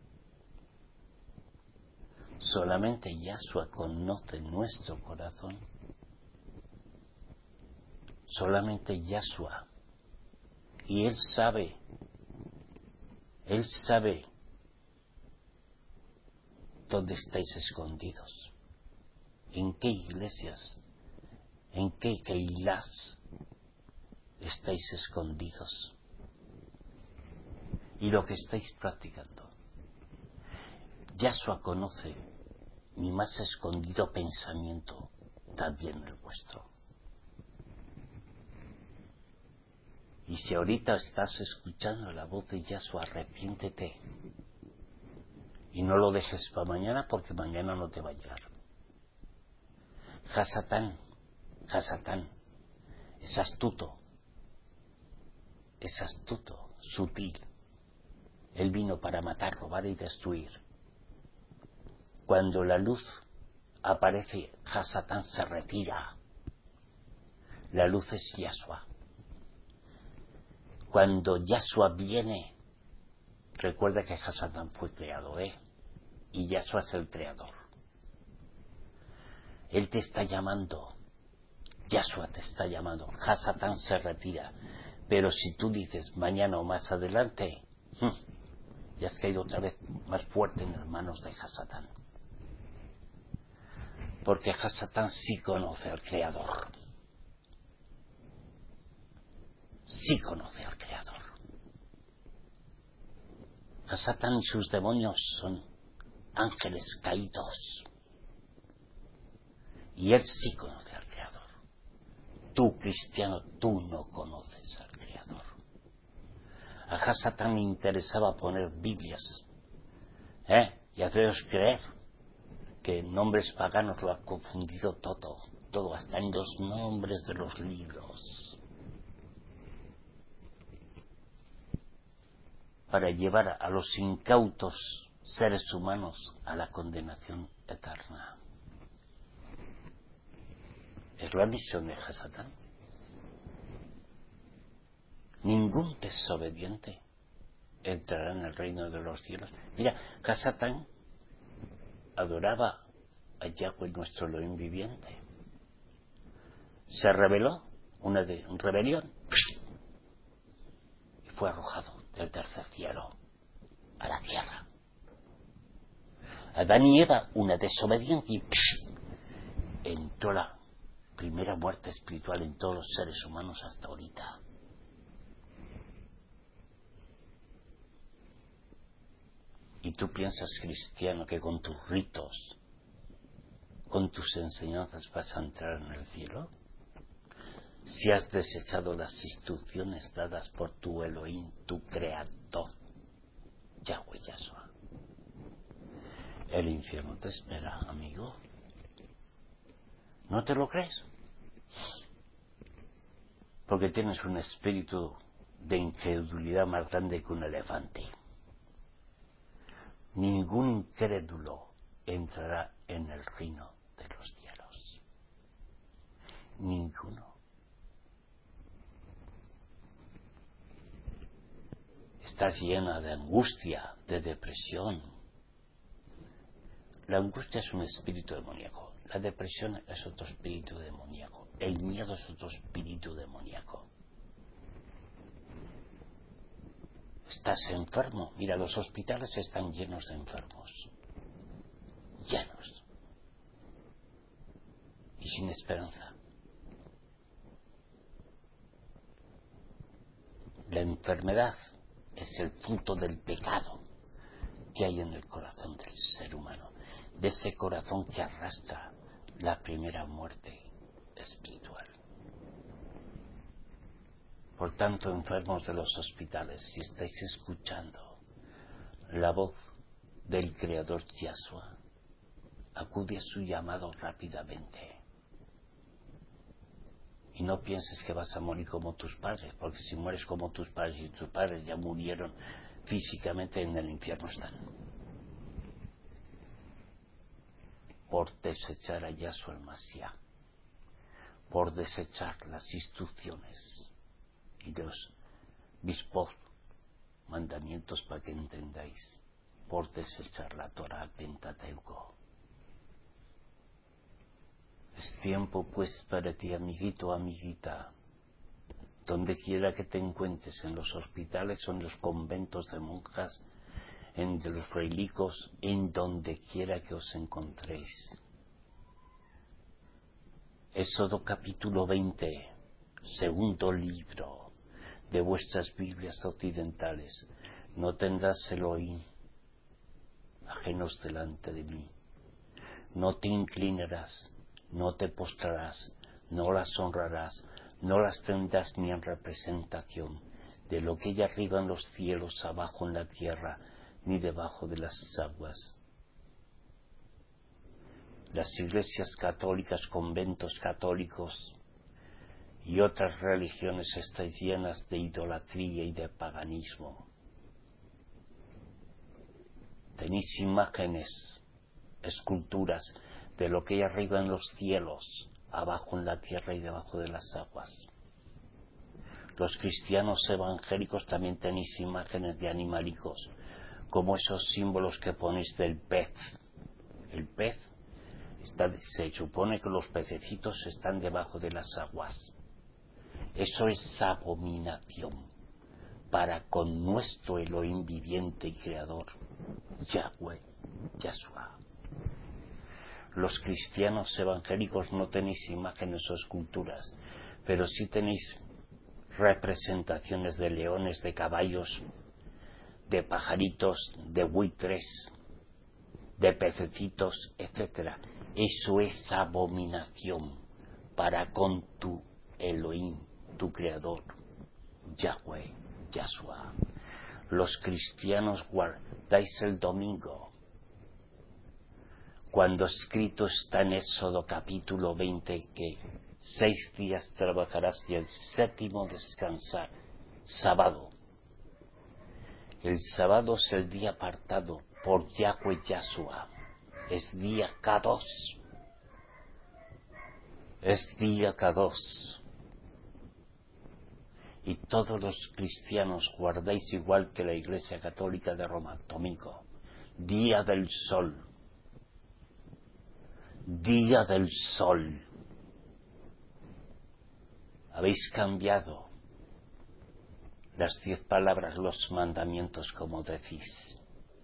S1: Solamente Yahshua conoce nuestro corazón. Solamente Yahshua. Y Él sabe, Él sabe dónde estáis escondidos, en qué iglesias, en qué keilas estáis escondidos y lo que estáis practicando. Yahshua conoce mi más escondido pensamiento, también el vuestro. Y si ahorita estás escuchando la voz de Yahshua, arrepiéntete. Y no lo dejes para mañana, porque mañana no te va a llegar. Hasatán, Hasatán, es astuto, es astuto, sutil. Él vino para matar, robar y destruir. Cuando la luz aparece, Hasatán se retira. La luz es Yahshua. Cuando Yahshua viene, recuerda que Hasatán fue creado, ¿eh? Y Yahshua es el creador. Él te está llamando. Yahshua te está llamando. Hasatán se retira. Pero si tú dices mañana o más adelante, ya has caído otra vez más fuerte en las manos de Hasatán. Porque Hasatán sí conoce al creador. Sí conoce al creador. Hasatán y sus demonios son ángeles caídos. Y él sí conoce al creador. Tú, cristiano, tú no conoces al creador. A Hasatán le interesaba poner Biblias, ¿eh? Y haceros creer que nombres paganos lo ha confundido todo, todo, hasta en los nombres de los libros, para llevar a los incautos seres humanos a la condenación eterna. Es la misión de Hasatán. Ningún desobediente entrará en el reino de los cielos. Mira, Hasatán adoraba a Yahweh, nuestro Elohim viviente. Se rebeló, una de, rebelión, y fue arrojado del tercer cielo a la tierra. Adán y Eva, una desobediencia, y psh, entró la primera muerte espiritual en todos los seres humanos hasta ahorita. ¿Y tú piensas, cristiano, que con tus ritos, con tus enseñanzas vas a entrar en el cielo? Si has desechado las instrucciones dadas por tu Elohim, tu creador, Yahweh Yahshua. El infierno te espera, amigo. ¿No te lo crees? Porque tienes un espíritu de incredulidad más grande que un elefante. Ningún incrédulo entrará en el reino de los cielos. Ninguno. Estás llena de angustia, de depresión. La angustia es un espíritu demoníaco. La depresión es otro espíritu demoníaco. El miedo es otro espíritu demoníaco. Estás enfermo. Mira, los hospitales están llenos de enfermos. Llenos. Y sin esperanza. La enfermedad es el fruto del pecado que hay en el corazón del ser humano. De ese corazón que arrastra la primera muerte espiritual. Por tanto, enfermos de los hospitales, si estáis escuchando la voz del Creador Yahshua, acude a su llamado rápidamente. Y no pienses que vas a morir como tus padres, porque si mueres como tus padres y tus padres ya murieron físicamente, en el infierno están. Por desechar a Yahshua el Mashiach, por desechar las instrucciones y los mispot, mandamientos para que entendáis, por desechar la Torah, el Pentateuco. Es tiempo pues para ti, amiguito, amiguita, donde quiera que te encuentres, en los hospitales o en los conventos de monjas, en los frailicos, en donde quiera que os encontréis. Éxodo capítulo veinte, segundo libro de vuestras Biblias occidentales. No tendrás Elohim ajenos delante de mí. No te inclinarás, no te postrarás, no las honrarás, no las tendrás ni en representación de lo que hay arriba en los cielos, abajo en la tierra, ni debajo de las aguas. Las iglesias católicas, conventos católicos y otras religiones están llenas de idolatría y de paganismo. Tenéis imágenes, esculturas de lo que hay arriba en los cielos, abajo en la tierra y debajo de las aguas. Los cristianos evangélicos también tenéis imágenes de animalicos, como esos símbolos que ponéis del pez. El pez, está, se supone que los pececitos están debajo de las aguas. Eso es abominación para con nuestro Elohim viviente y creador, Yahweh, Yahshua. Los cristianos evangélicos no tenéis imágenes o esculturas, pero sí tenéis representaciones de leones, de caballos, de pajaritos, de buitres, de pececitos, etcétera. Eso es abominación para con tu Elohim, tu creador, Yahweh, Yahshua. Los cristianos guardáis el domingo, cuando escrito está en Éxodo capítulo veinte que seis días trabajarás y el séptimo descansar, sábado. El sábado es el día apartado por Yahweh Yahshua, es día Kadosh, es día Kadosh. Y todos los cristianos guardáis igual que la Iglesia Católica de Roma, domingo, día del sol, día del sol. Habéis cambiado las diez palabras, los mandamientos, como decís.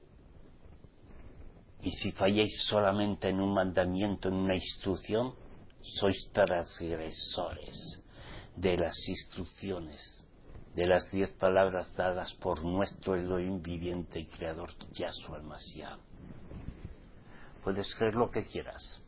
S1: Y si falláis solamente en un mandamiento, en una instrucción, sois transgresores de las instrucciones, de las diez palabras dadas por nuestro Elohim viviente y creador, Yahshua el Mashiach. Puedes creer lo que quieras.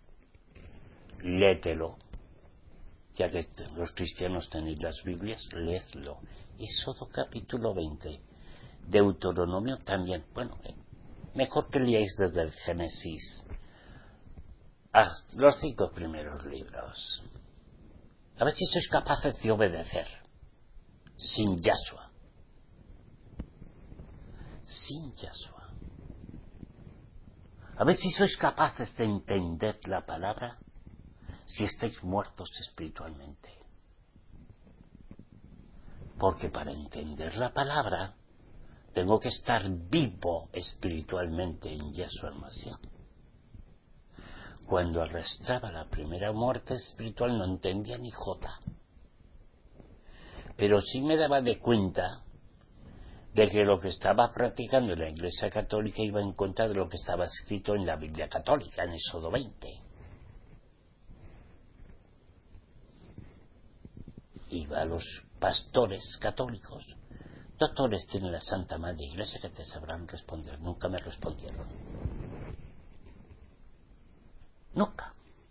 S1: Léetelo. Ya que los cristianos tenéis las Biblias, léedlo. Éxodo capítulo veinte. Deuteronomio también. Bueno, eh, mejor que leáis desde el Génesis hasta los cinco primeros libros. A ver si sois capaces de obedecer. Sin Yahshua. Sin Yahshua. A ver si sois capaces de entender la palabra si estáis muertos espiritualmente. Porque para entender la palabra tengo que estar vivo espiritualmente en Yahshua el Mashiach. Cuando arrastraba la primera muerte espiritual no entendía ni jota. Pero sí me daba de cuenta de que lo que estaba practicando en la Iglesia Católica iba en contra de lo que estaba escrito en la Biblia Católica, en Éxodo veinte. Iba a los pastores católicos. Doctores tiene la Santa Madre Iglesia que te sabrán responder. Nunca me respondieron. Nunca.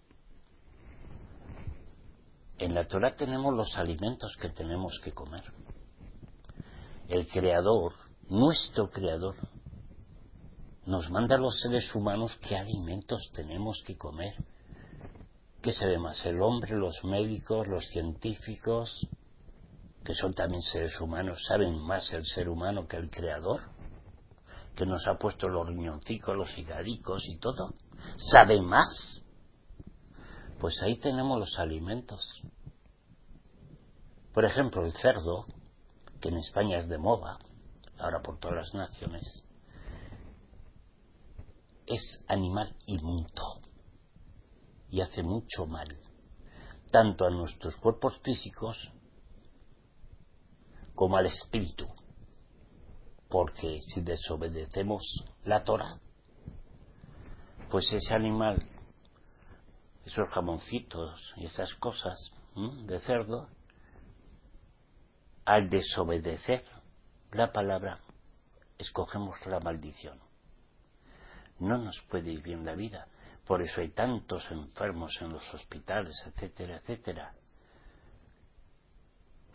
S1: En la Torah tenemos los alimentos que tenemos que comer. El Creador, nuestro Creador, nos manda a los seres humanos qué alimentos tenemos que comer. ¿Qué sabe más? El hombre, los médicos, los científicos, que son también seres humanos, ¿saben más el ser humano que el Creador? Que nos ha puesto los riñoncicos, los higadicos y todo. ¿Sabe más? Pues ahí tenemos los alimentos. Por ejemplo, el cerdo, que en España es de moda, ahora por todas las naciones, es animal inmundo y hace mucho mal, tanto a nuestros cuerpos físicos como al espíritu, porque si desobedecemos la Torah, pues ese animal, esos jamoncitos y esas cosas ¿m? de cerdo, al desobedecer la palabra, escogemos la maldición. No nos puede ir bien la vida. Por eso hay tantos enfermos en los hospitales, etcétera, etcétera.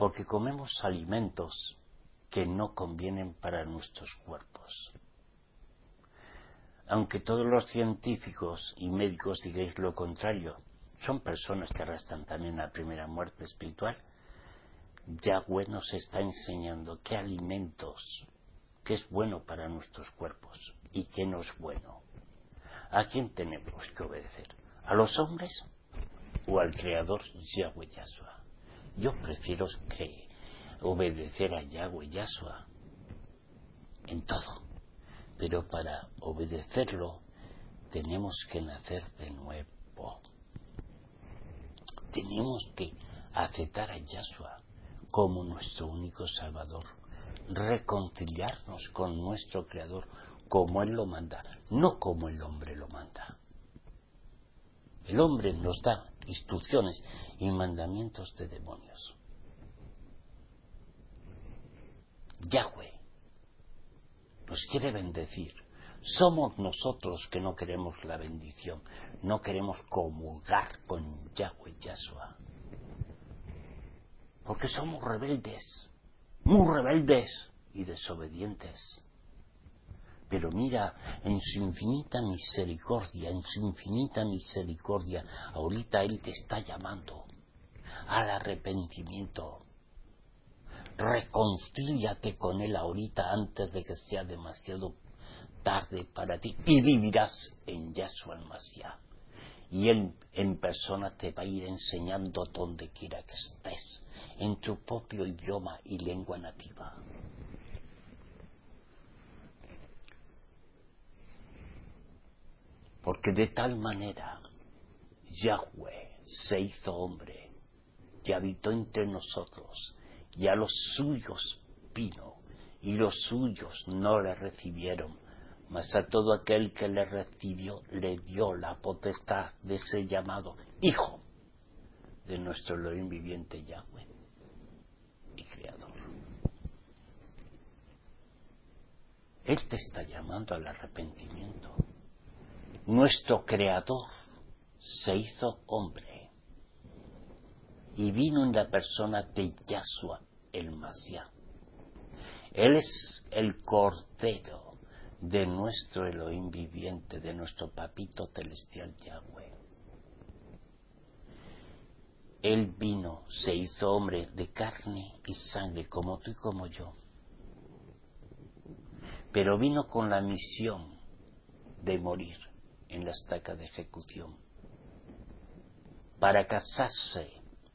S1: porque comemos alimentos que no convienen para nuestros cuerpos. Aunque todos los científicos y médicos digáis lo contrario, son personas que arrastran también la primera muerte espiritual. Yahweh nos está enseñando qué alimentos, qué es bueno para nuestros cuerpos y qué no es bueno. ¿A quién tenemos que obedecer? ¿A los hombres o al Creador Yahweh Yahshua? Yo prefiero que obedecer a Yahweh Yahshua en todo, pero para obedecerlo tenemos que nacer de nuevo. Tenemos que aceptar a Yahshua como nuestro único Salvador, reconciliarnos con nuestro Creador como Él lo manda, no como el hombre lo manda. El hombre nos da instrucciones y mandamientos de demonios. Yahweh nos quiere bendecir. Somos nosotros que no queremos la bendición, no queremos comulgar con Yahweh Yahshua. Porque somos rebeldes, muy rebeldes y desobedientes. Pero mira, en su infinita misericordia, en su infinita misericordia, ahorita Él te está llamando al arrepentimiento. Reconcíliate con Él ahorita antes de que sea demasiado tarde para ti y vivirás en Yahshua el Mashiach. Y Él en persona te va a ir enseñando donde quiera que estés, en tu propio idioma y lengua nativa. Porque de tal manera Yahweh se hizo hombre y habitó entre nosotros, y a los suyos vino, y los suyos no le recibieron, mas a todo aquel que le recibió le dio la potestad de ser llamado Hijo de nuestro Elohim viviente Yahweh y Creador. Él te está llamando al arrepentimiento. Nuestro Creador se hizo hombre y vino en la persona de Yahshua el Mashiach. Él es el Cordero de nuestro Elohim viviente, de nuestro Papito Celestial Yahweh. Él vino, se hizo hombre de carne y sangre, como tú y como yo. Pero vino con la misión de morir en la estaca de ejecución, para casarse,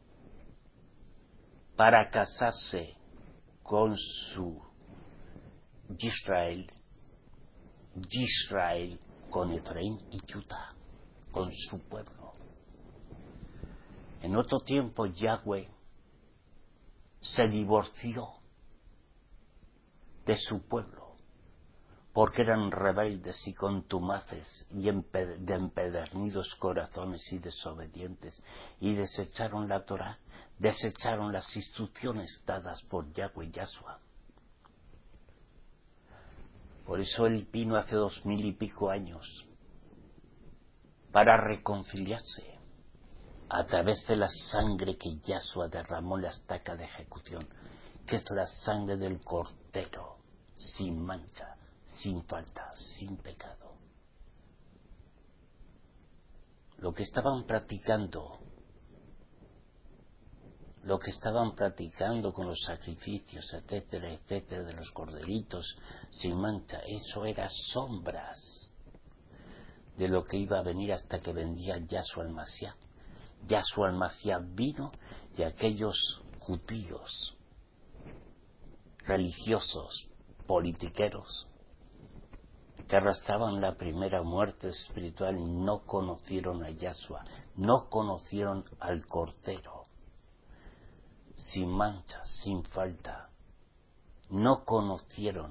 S1: para casarse con su Israel, Israel con Efraín y Judá, con su pueblo. En otro tiempo Yahweh se divorció de su pueblo, porque eran rebeldes y contumaces y de empedernidos corazones y desobedientes, y desecharon la Torá, desecharon las instrucciones dadas por Yahweh Yahshua. Por eso Él vino hace dos mil y pico años, para reconciliarse a través de la sangre que Yahshua derramó en la estaca de ejecución, que es la sangre del Cordero, sin mancha, sin falta, sin pecado. Lo que estaban practicando, lo que estaban practicando con los sacrificios, etcétera, etcétera, de los corderitos sin mancha, eso era sombras de lo que iba a venir hasta que vendía Yahshua el Mashiach. Yahshua el Mashiach vino y aquellos judíos religiosos, politiqueros, que arrastraban la primera muerte espiritual, no conocieron a Yahshua, no conocieron al Cordero, sin mancha, sin falta, no conocieron.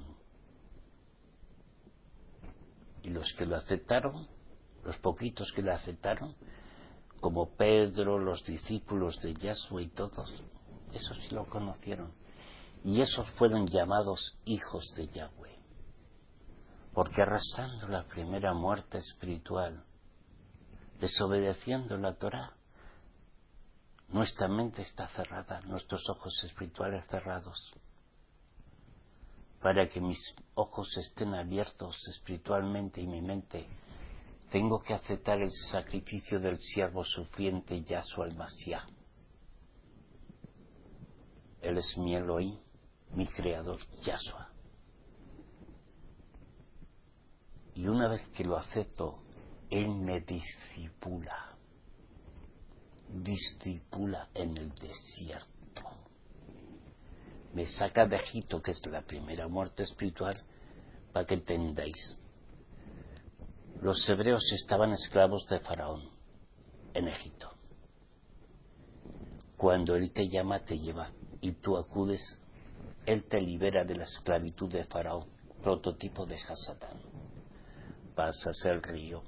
S1: Y los que lo aceptaron, los poquitos que lo aceptaron, como Pedro, los discípulos de Yahshua y todos, esos sí lo conocieron. Y esos fueron llamados hijos de Yahweh. Porque arrasando la primera muerte espiritual, desobedeciendo la Torá, Nuestra mente está cerrada, nuestros ojos espirituales cerrados. Para que mis ojos estén abiertos espiritualmente y mi mente, tengo que aceptar el sacrificio del siervo sufriente Yahshua el Mashiach. Él es mi Elohim, mi creador, Yahshua. Y una vez que lo acepto, Él me discipula. Discipula en el desierto. Me saca de Egipto, que es la primera muerte espiritual, para que entendáis. Los hebreos estaban esclavos de Faraón en Egipto. Cuando Él te llama, te lleva, y tú acudes, Él te libera de la esclavitud de Faraón, prototipo de Hasatán. Pasas el río,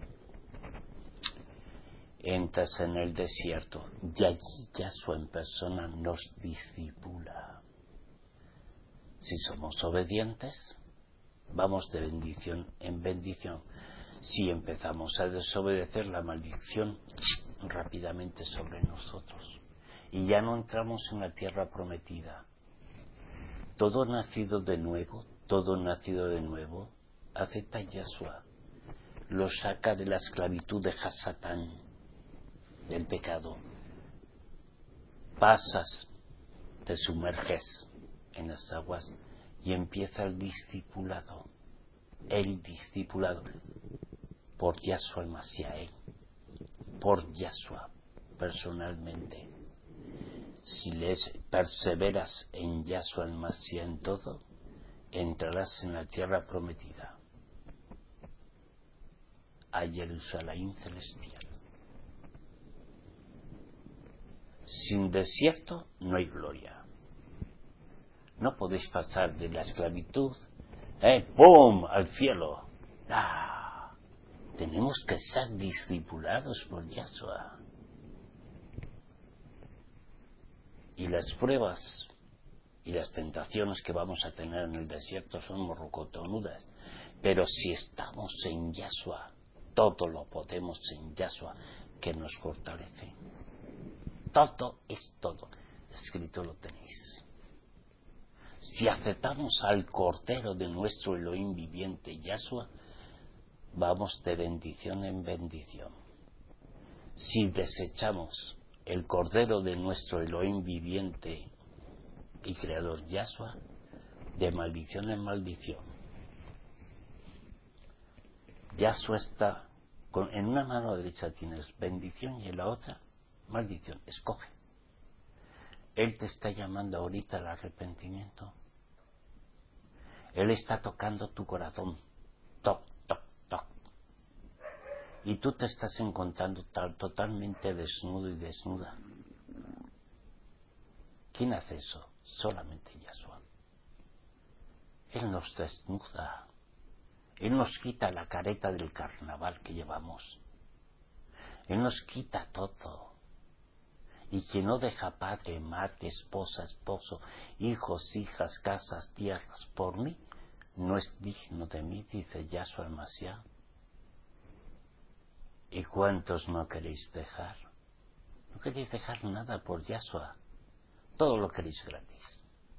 S1: entras en el desierto, y allí Yahshua en persona nos discipula. Si somos obedientes, vamos de bendición en bendición. Si empezamos a desobedecer, la maldición rápidamente sobre nosotros. Y ya no entramos en la tierra prometida. Todo nacido de nuevo, todo nacido de nuevo, acepta a Yahshua. Lo saca de la esclavitud de Hasatán, del pecado. Pasas, te sumerges en las aguas y empieza el discipulado. El discipulado por Yahshua el Mashiach, por Yahshua personalmente. Si les perseveras en Yahshua el Mashiach en todo, entrarás en la tierra prometida, a Jerusalén celestial. Sin desierto no hay gloria. No podéis pasar de la esclavitud, eh, ¡pum!, al cielo. Ah, tenemos que ser discipulados por Yahshua. Y las pruebas y las tentaciones que vamos a tener en el desierto son morrocotonudas. Pero si estamos en Yahshua, todo lo podemos en Yahshua, que nos fortalece. Todo es todo. Escrito lo tenéis. Si aceptamos al Cordero de nuestro Elohim viviente, Yahshua, vamos de bendición en bendición. Si desechamos el Cordero de nuestro Elohim viviente y Creador, Yahshua, de maldición en maldición. Yahshua está, con, en una mano derecha tienes bendición y en la otra maldición. Escoge. Él te está llamando ahorita al arrepentimiento. Él está tocando tu corazón. Toc, toc, toc. Y tú te estás encontrando tal, totalmente desnudo y desnuda. ¿Quién hace eso? Solamente Yahshua. Él nos desnuda. Él nos quita la careta del carnaval que llevamos. Él nos quita todo. Y quien no deja padre, madre, esposa, esposo, hijos, hijas, casas, tierras, por mí, no es digno de mí, dice Yahshua el Mashiach. ¿Y cuántos no queréis dejar? No queréis dejar nada por Yahshua. Todo lo queréis gratis.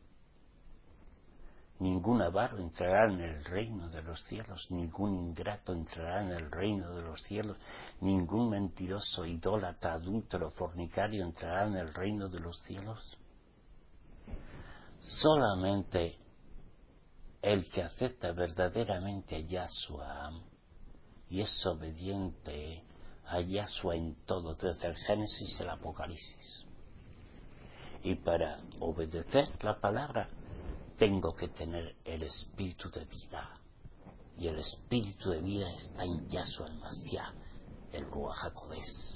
S1: Ningún avaro entrará en el reino de los cielos, ningún ingrato entrará en el reino de los cielos, ningún mentiroso, idólatra, adúltero, fornicario entrará en el reino de los cielos. Solamente el que acepta verdaderamente a Yahshua y es obediente a Yahshua en todo, desde el Génesis al Apocalipsis. Y para obedecer la palabra, tengo que tener el espíritu de vida. Y el espíritu de vida está en Yahshua el Mashiach, el Ruach HaKodesh.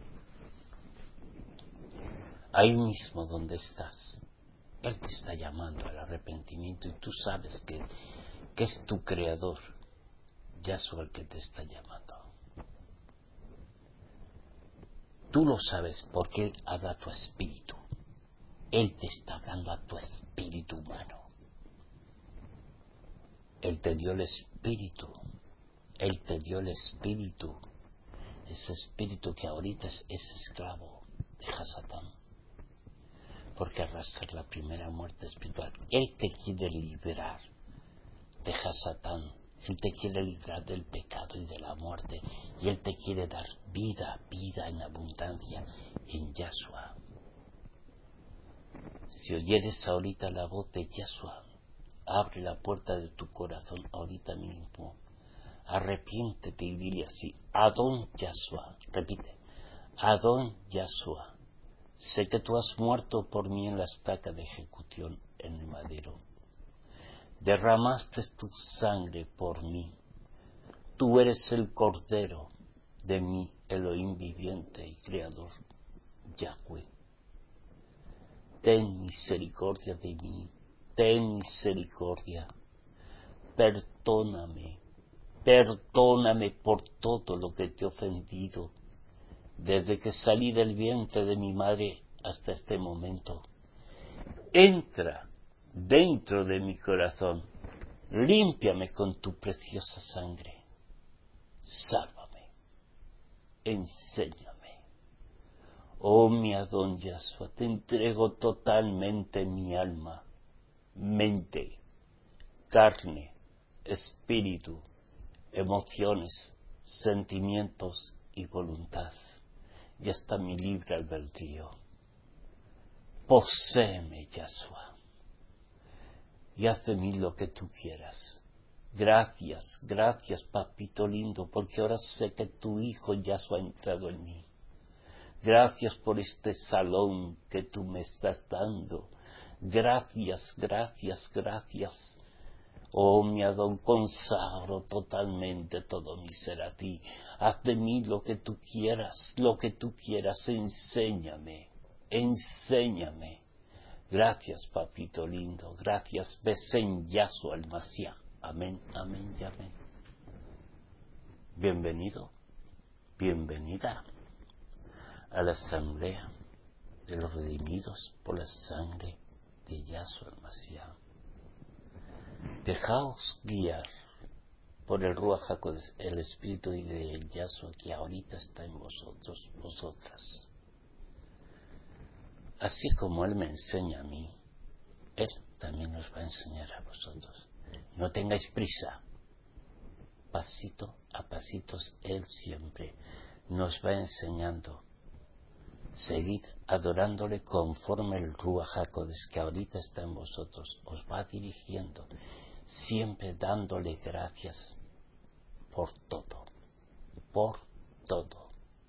S1: Ahí mismo donde estás, Él te está llamando al arrepentimiento y tú sabes que, que es tu Creador, Yahshua, el que te está llamando. Tú lo sabes porque Él habla a tu espíritu. Él te está hablando a tu espíritu humano. Él te dio el espíritu. Él te dio el espíritu. Ese espíritu que ahorita es, es esclavo. deja a Satán, porque arrastras la primera muerte espiritual. Él te quiere liberar, deja a Satán. Él te quiere librar del pecado y de la muerte, y Él te quiere dar vida, vida en abundancia en Yahshua. Si oyeres ahorita la voz de Yahshua, abre la puerta de tu corazón ahorita mismo. Arrepiéntete y dile así: Adón Yahshua, repite, Adón Yahshua, sé que tú has muerto por mí en la estaca de ejecución en el madero. Derramaste tu sangre por mí. Tú eres el Cordero de mí, Elohim viviente y Creador, Yahweh. Ten misericordia de mí, ten misericordia. Perdóname, perdóname por todo lo que te he ofendido, desde que salí del vientre de mi madre hasta este momento. Entra dentro de mi corazón, límpiame con tu preciosa sangre, sálvame, enséñame. Oh mi Adón Yahshua, te entrego totalmente mi alma, mente, carne, espíritu, emociones, sentimientos y voluntad, y hasta mi libre albedrío. Poséeme, Yahshua, y haz de mí lo que tú quieras. Gracias, gracias, papito lindo, porque ahora sé que tu Hijo Yahshua ha entrado en mí. Gracias por este salón que tú me estás dando. Gracias, gracias, gracias. Oh, mi Adón, consagro totalmente todo mi ser a ti. Haz de mí lo que tú quieras, lo que tú quieras. Enséñame, enséñame. Gracias, papito lindo. Gracias. Besen Yahshua el Mashiach. Amén, amén y amén. Bienvenido, bienvenida a la asamblea de los redimidos por la sangre de Yahshua el Mashiach. Dejaos guiar por el Ruach HaKodesh, el Espíritu de Yahshua que ahorita está en vosotros, vosotras. Así como Él me enseña a mí, Él también nos va a enseñar a vosotros. No tengáis prisa. Pasito a pasitos, Él siempre nos va enseñando. Seguid adorándole conforme el Ruach HaKodesh que ahorita está en vosotros os va dirigiendo, siempre dándole gracias por todo, por todo.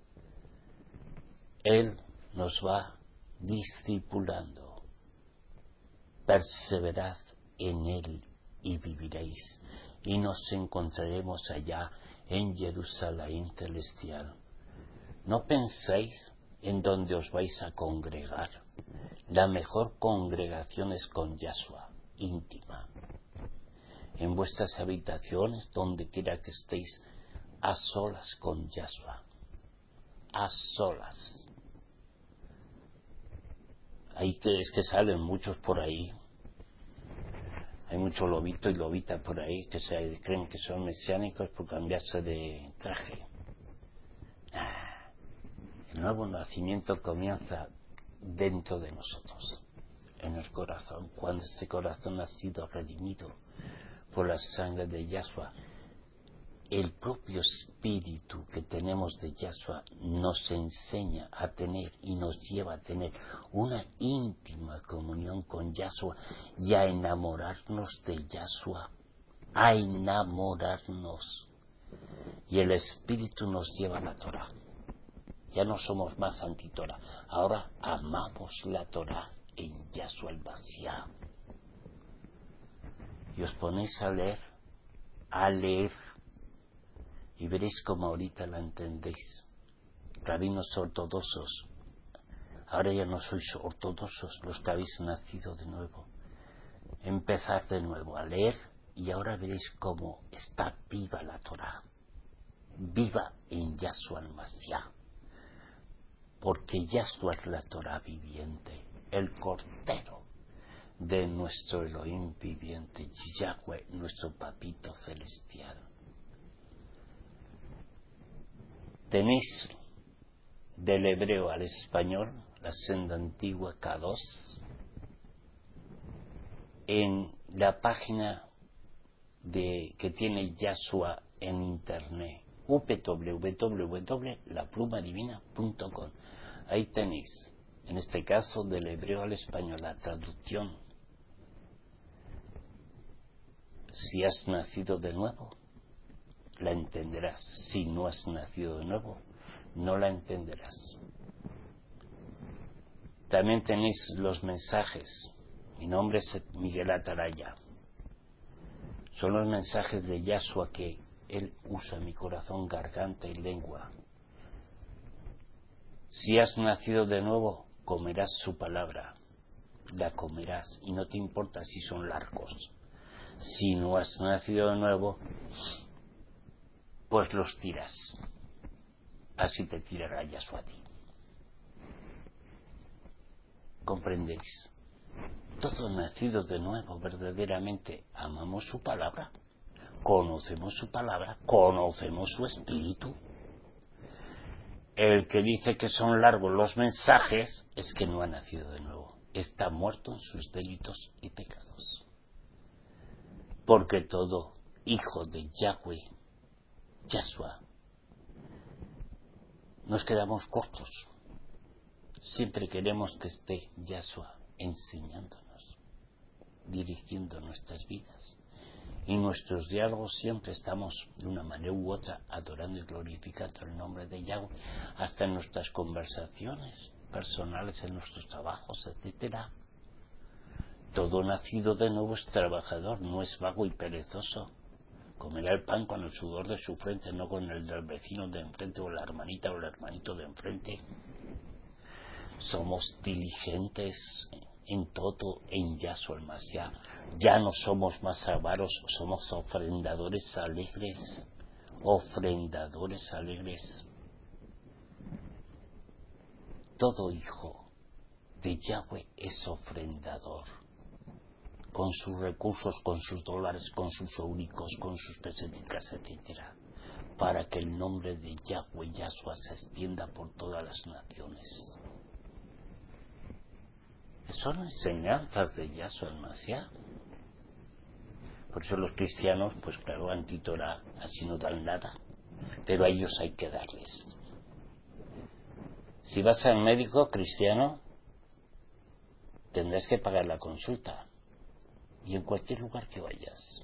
S1: Él nos va discipulando. Perseverad en Él y viviréis, y nos encontraremos allá en Jerusalén celestial. No penséis en donde os vais a congregar. La mejor congregación es con Yahshua, íntima. En vuestras habitaciones, donde quiera que estéis, a solas con Yahshua. A solas. Ahí que es que salen muchos por ahí. Hay mucho lobito y lobita por ahí que se creen que son mesiánicos por cambiarse de traje. El nuevo nacimiento comienza dentro de nosotros, en el corazón, cuando ese corazón ha sido redimido por la sangre de Yahshua. El propio espíritu que tenemos de Yahshua nos enseña a tener y nos lleva a tener una íntima comunión con Yahshua y a enamorarnos de Yahshua, a enamorarnos. Y el espíritu nos lleva a la Torah. Ya no somos más anti-Torah, ahora amamos la Torah en Yahshua el Mashiach. Y os ponéis a leer, a leer, y veréis como ahorita la entendéis. Rabinos ortodoxos, ahora ya no sois ortodoxos los que habéis nacido de nuevo. Empezad de nuevo a leer y ahora veréis cómo está viva la Torah, viva en Yahshua el Mashiach. Porque Yahshua es la Torah viviente, el Cordero de nuestro Elohim viviente, Yahweh, nuestro papito celestial. Tenéis del hebreo al español, la senda antigua K dos, en la página de, que tiene Yahshua en internet, w w w punto la pluma divina punto com. Ahí tenéis, en este caso del hebreo al español, la traducción. Si has nacido de nuevo, la entenderás. Si no has nacido de nuevo, no la entenderás. También tenéis los mensajes. Mi nombre es Miguel Atalaya. Son los mensajes de Yahshua que Él usa mi corazón, garganta y lengua. Si has nacido de nuevo, comerás su palabra. La comerás y no te importa si son largos. Si no has nacido de nuevo, pues los tiras. Así te tirará Yahshua a ti. ¿Comprendéis? Todo nacido de nuevo verdaderamente amamos su palabra, conocemos su palabra, conocemos su espíritu. El que dice que son largos los mensajes es que no ha nacido de nuevo, está muerto en sus delitos y pecados. Porque todo hijo de Yahweh, Yahshua, nos quedamos cortos. Siempre queremos que esté Yahshua enseñándonos, dirigiendo nuestras vidas. Y nuestros diálogos siempre estamos, de una manera u otra, adorando y glorificando el nombre de Yahweh, hasta en nuestras conversaciones personales, en nuestros trabajos, etcétera. Todo nacido de nuevo es trabajador, no es vago y perezoso. Comerá el pan con el sudor de su frente, no con el del vecino de enfrente o la hermanita o el hermanito de enfrente. Somos diligentes en todo en Yahshua el Mashiach. Ya no somos más avaros, somos ofrendadores alegres, ofrendadores alegres. Todo hijo de Yahweh es ofrendador, con sus recursos, con sus dólares, con sus euricos, con sus peseticas, etcétera, para que el nombre de Yahweh Yahshua se extienda por todas las naciones. Son enseñanzas de Yahshua el Mashiach. Por eso los cristianos, pues claro, anti-Torah, así no dan nada, pero a ellos hay que darles. Si vas al médico cristiano, tendrás que pagar la consulta, y en cualquier lugar que vayas.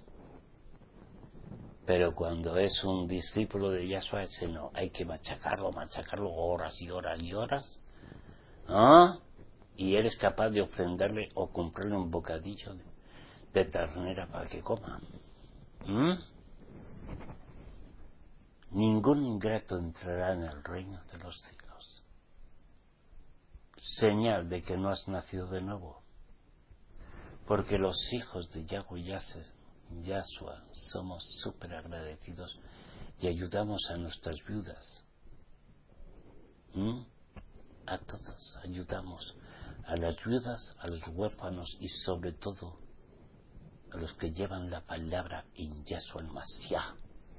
S1: Pero cuando es un discípulo de Yahshua, ese no, hay que machacarlo, machacarlo horas y horas y horas, ¿ah? Y eres capaz de ofrendarle o comprarle un bocadillo de, de ternera para que coma. ¿Mm? Ningún ingrato entrará en el reino de los cielos. Señal de que no has nacido de nuevo. Porque los hijos de Yahweh Yahshua somos súper agradecidos y ayudamos a nuestras viudas. ¿Mm? A todos ayudamos. A las viudas, a los huérfanos y sobre todo a los que llevan la palabra en Yahshua el Mashiach.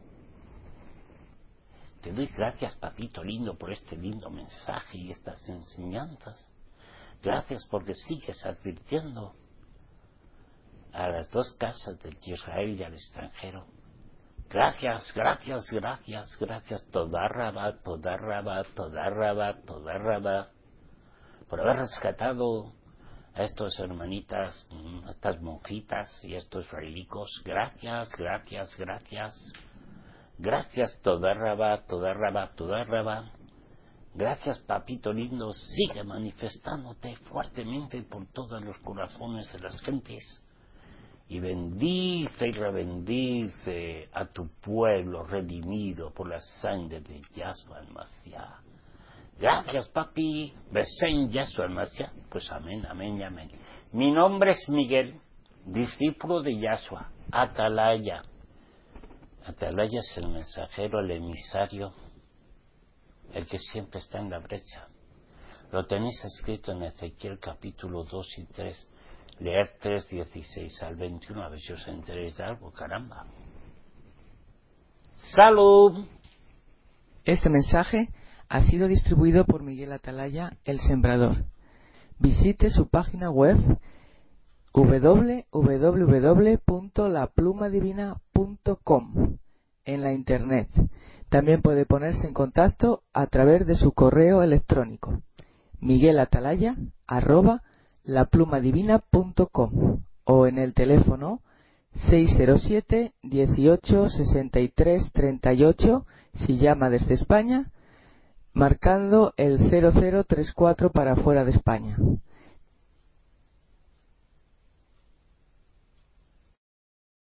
S1: Te doy gracias, papito lindo, por este lindo mensaje y estas enseñanzas. Gracias porque sigues advirtiendo a las dos casas de Israel y al extranjero. Gracias, gracias, gracias, gracias. Toda Rabá, toda Rabá, toda Rabá, toda Rabá, por haber rescatado a estas hermanitas, a estas monjitas y a estos frailicos. Gracias, gracias, gracias. Gracias, toda Rabá, toda Rabá, toda Rabá. Gracias, papito lindo. Sigue manifestándote fuertemente por todos los corazones de las gentes. Y bendice y rebendice a tu pueblo redimido por la sangre de Yahshua el Mashiach. Gracias, papi. Besén Yahshua el Mashiach. Pues amén, amén y amén. Mi nombre es Miguel, discípulo de Yahshua, Atalaya. Atalaya es el mensajero, el emisario, el que siempre está en la brecha. Lo tenéis escrito en Ezequiel capítulo dos y tres. Leer tres, dieciséis al veintiuno, a ver si os enteréis de algo, caramba. ¡Salud!
S2: Este mensaje Ha sido distribuido por Miguel Atalaya, El Sembrador. Visite su página web doble u doble u doble u punto la pluma divina punto com en la internet. También puede ponerse en contacto a través de su correo electrónico miguelatalaya arroba laplumadivina punto com o en el teléfono seis cero siete dieciocho sesenta y tres treinta y ocho si llama desde España, marcando el cero cero tres cuatro para fuera de España.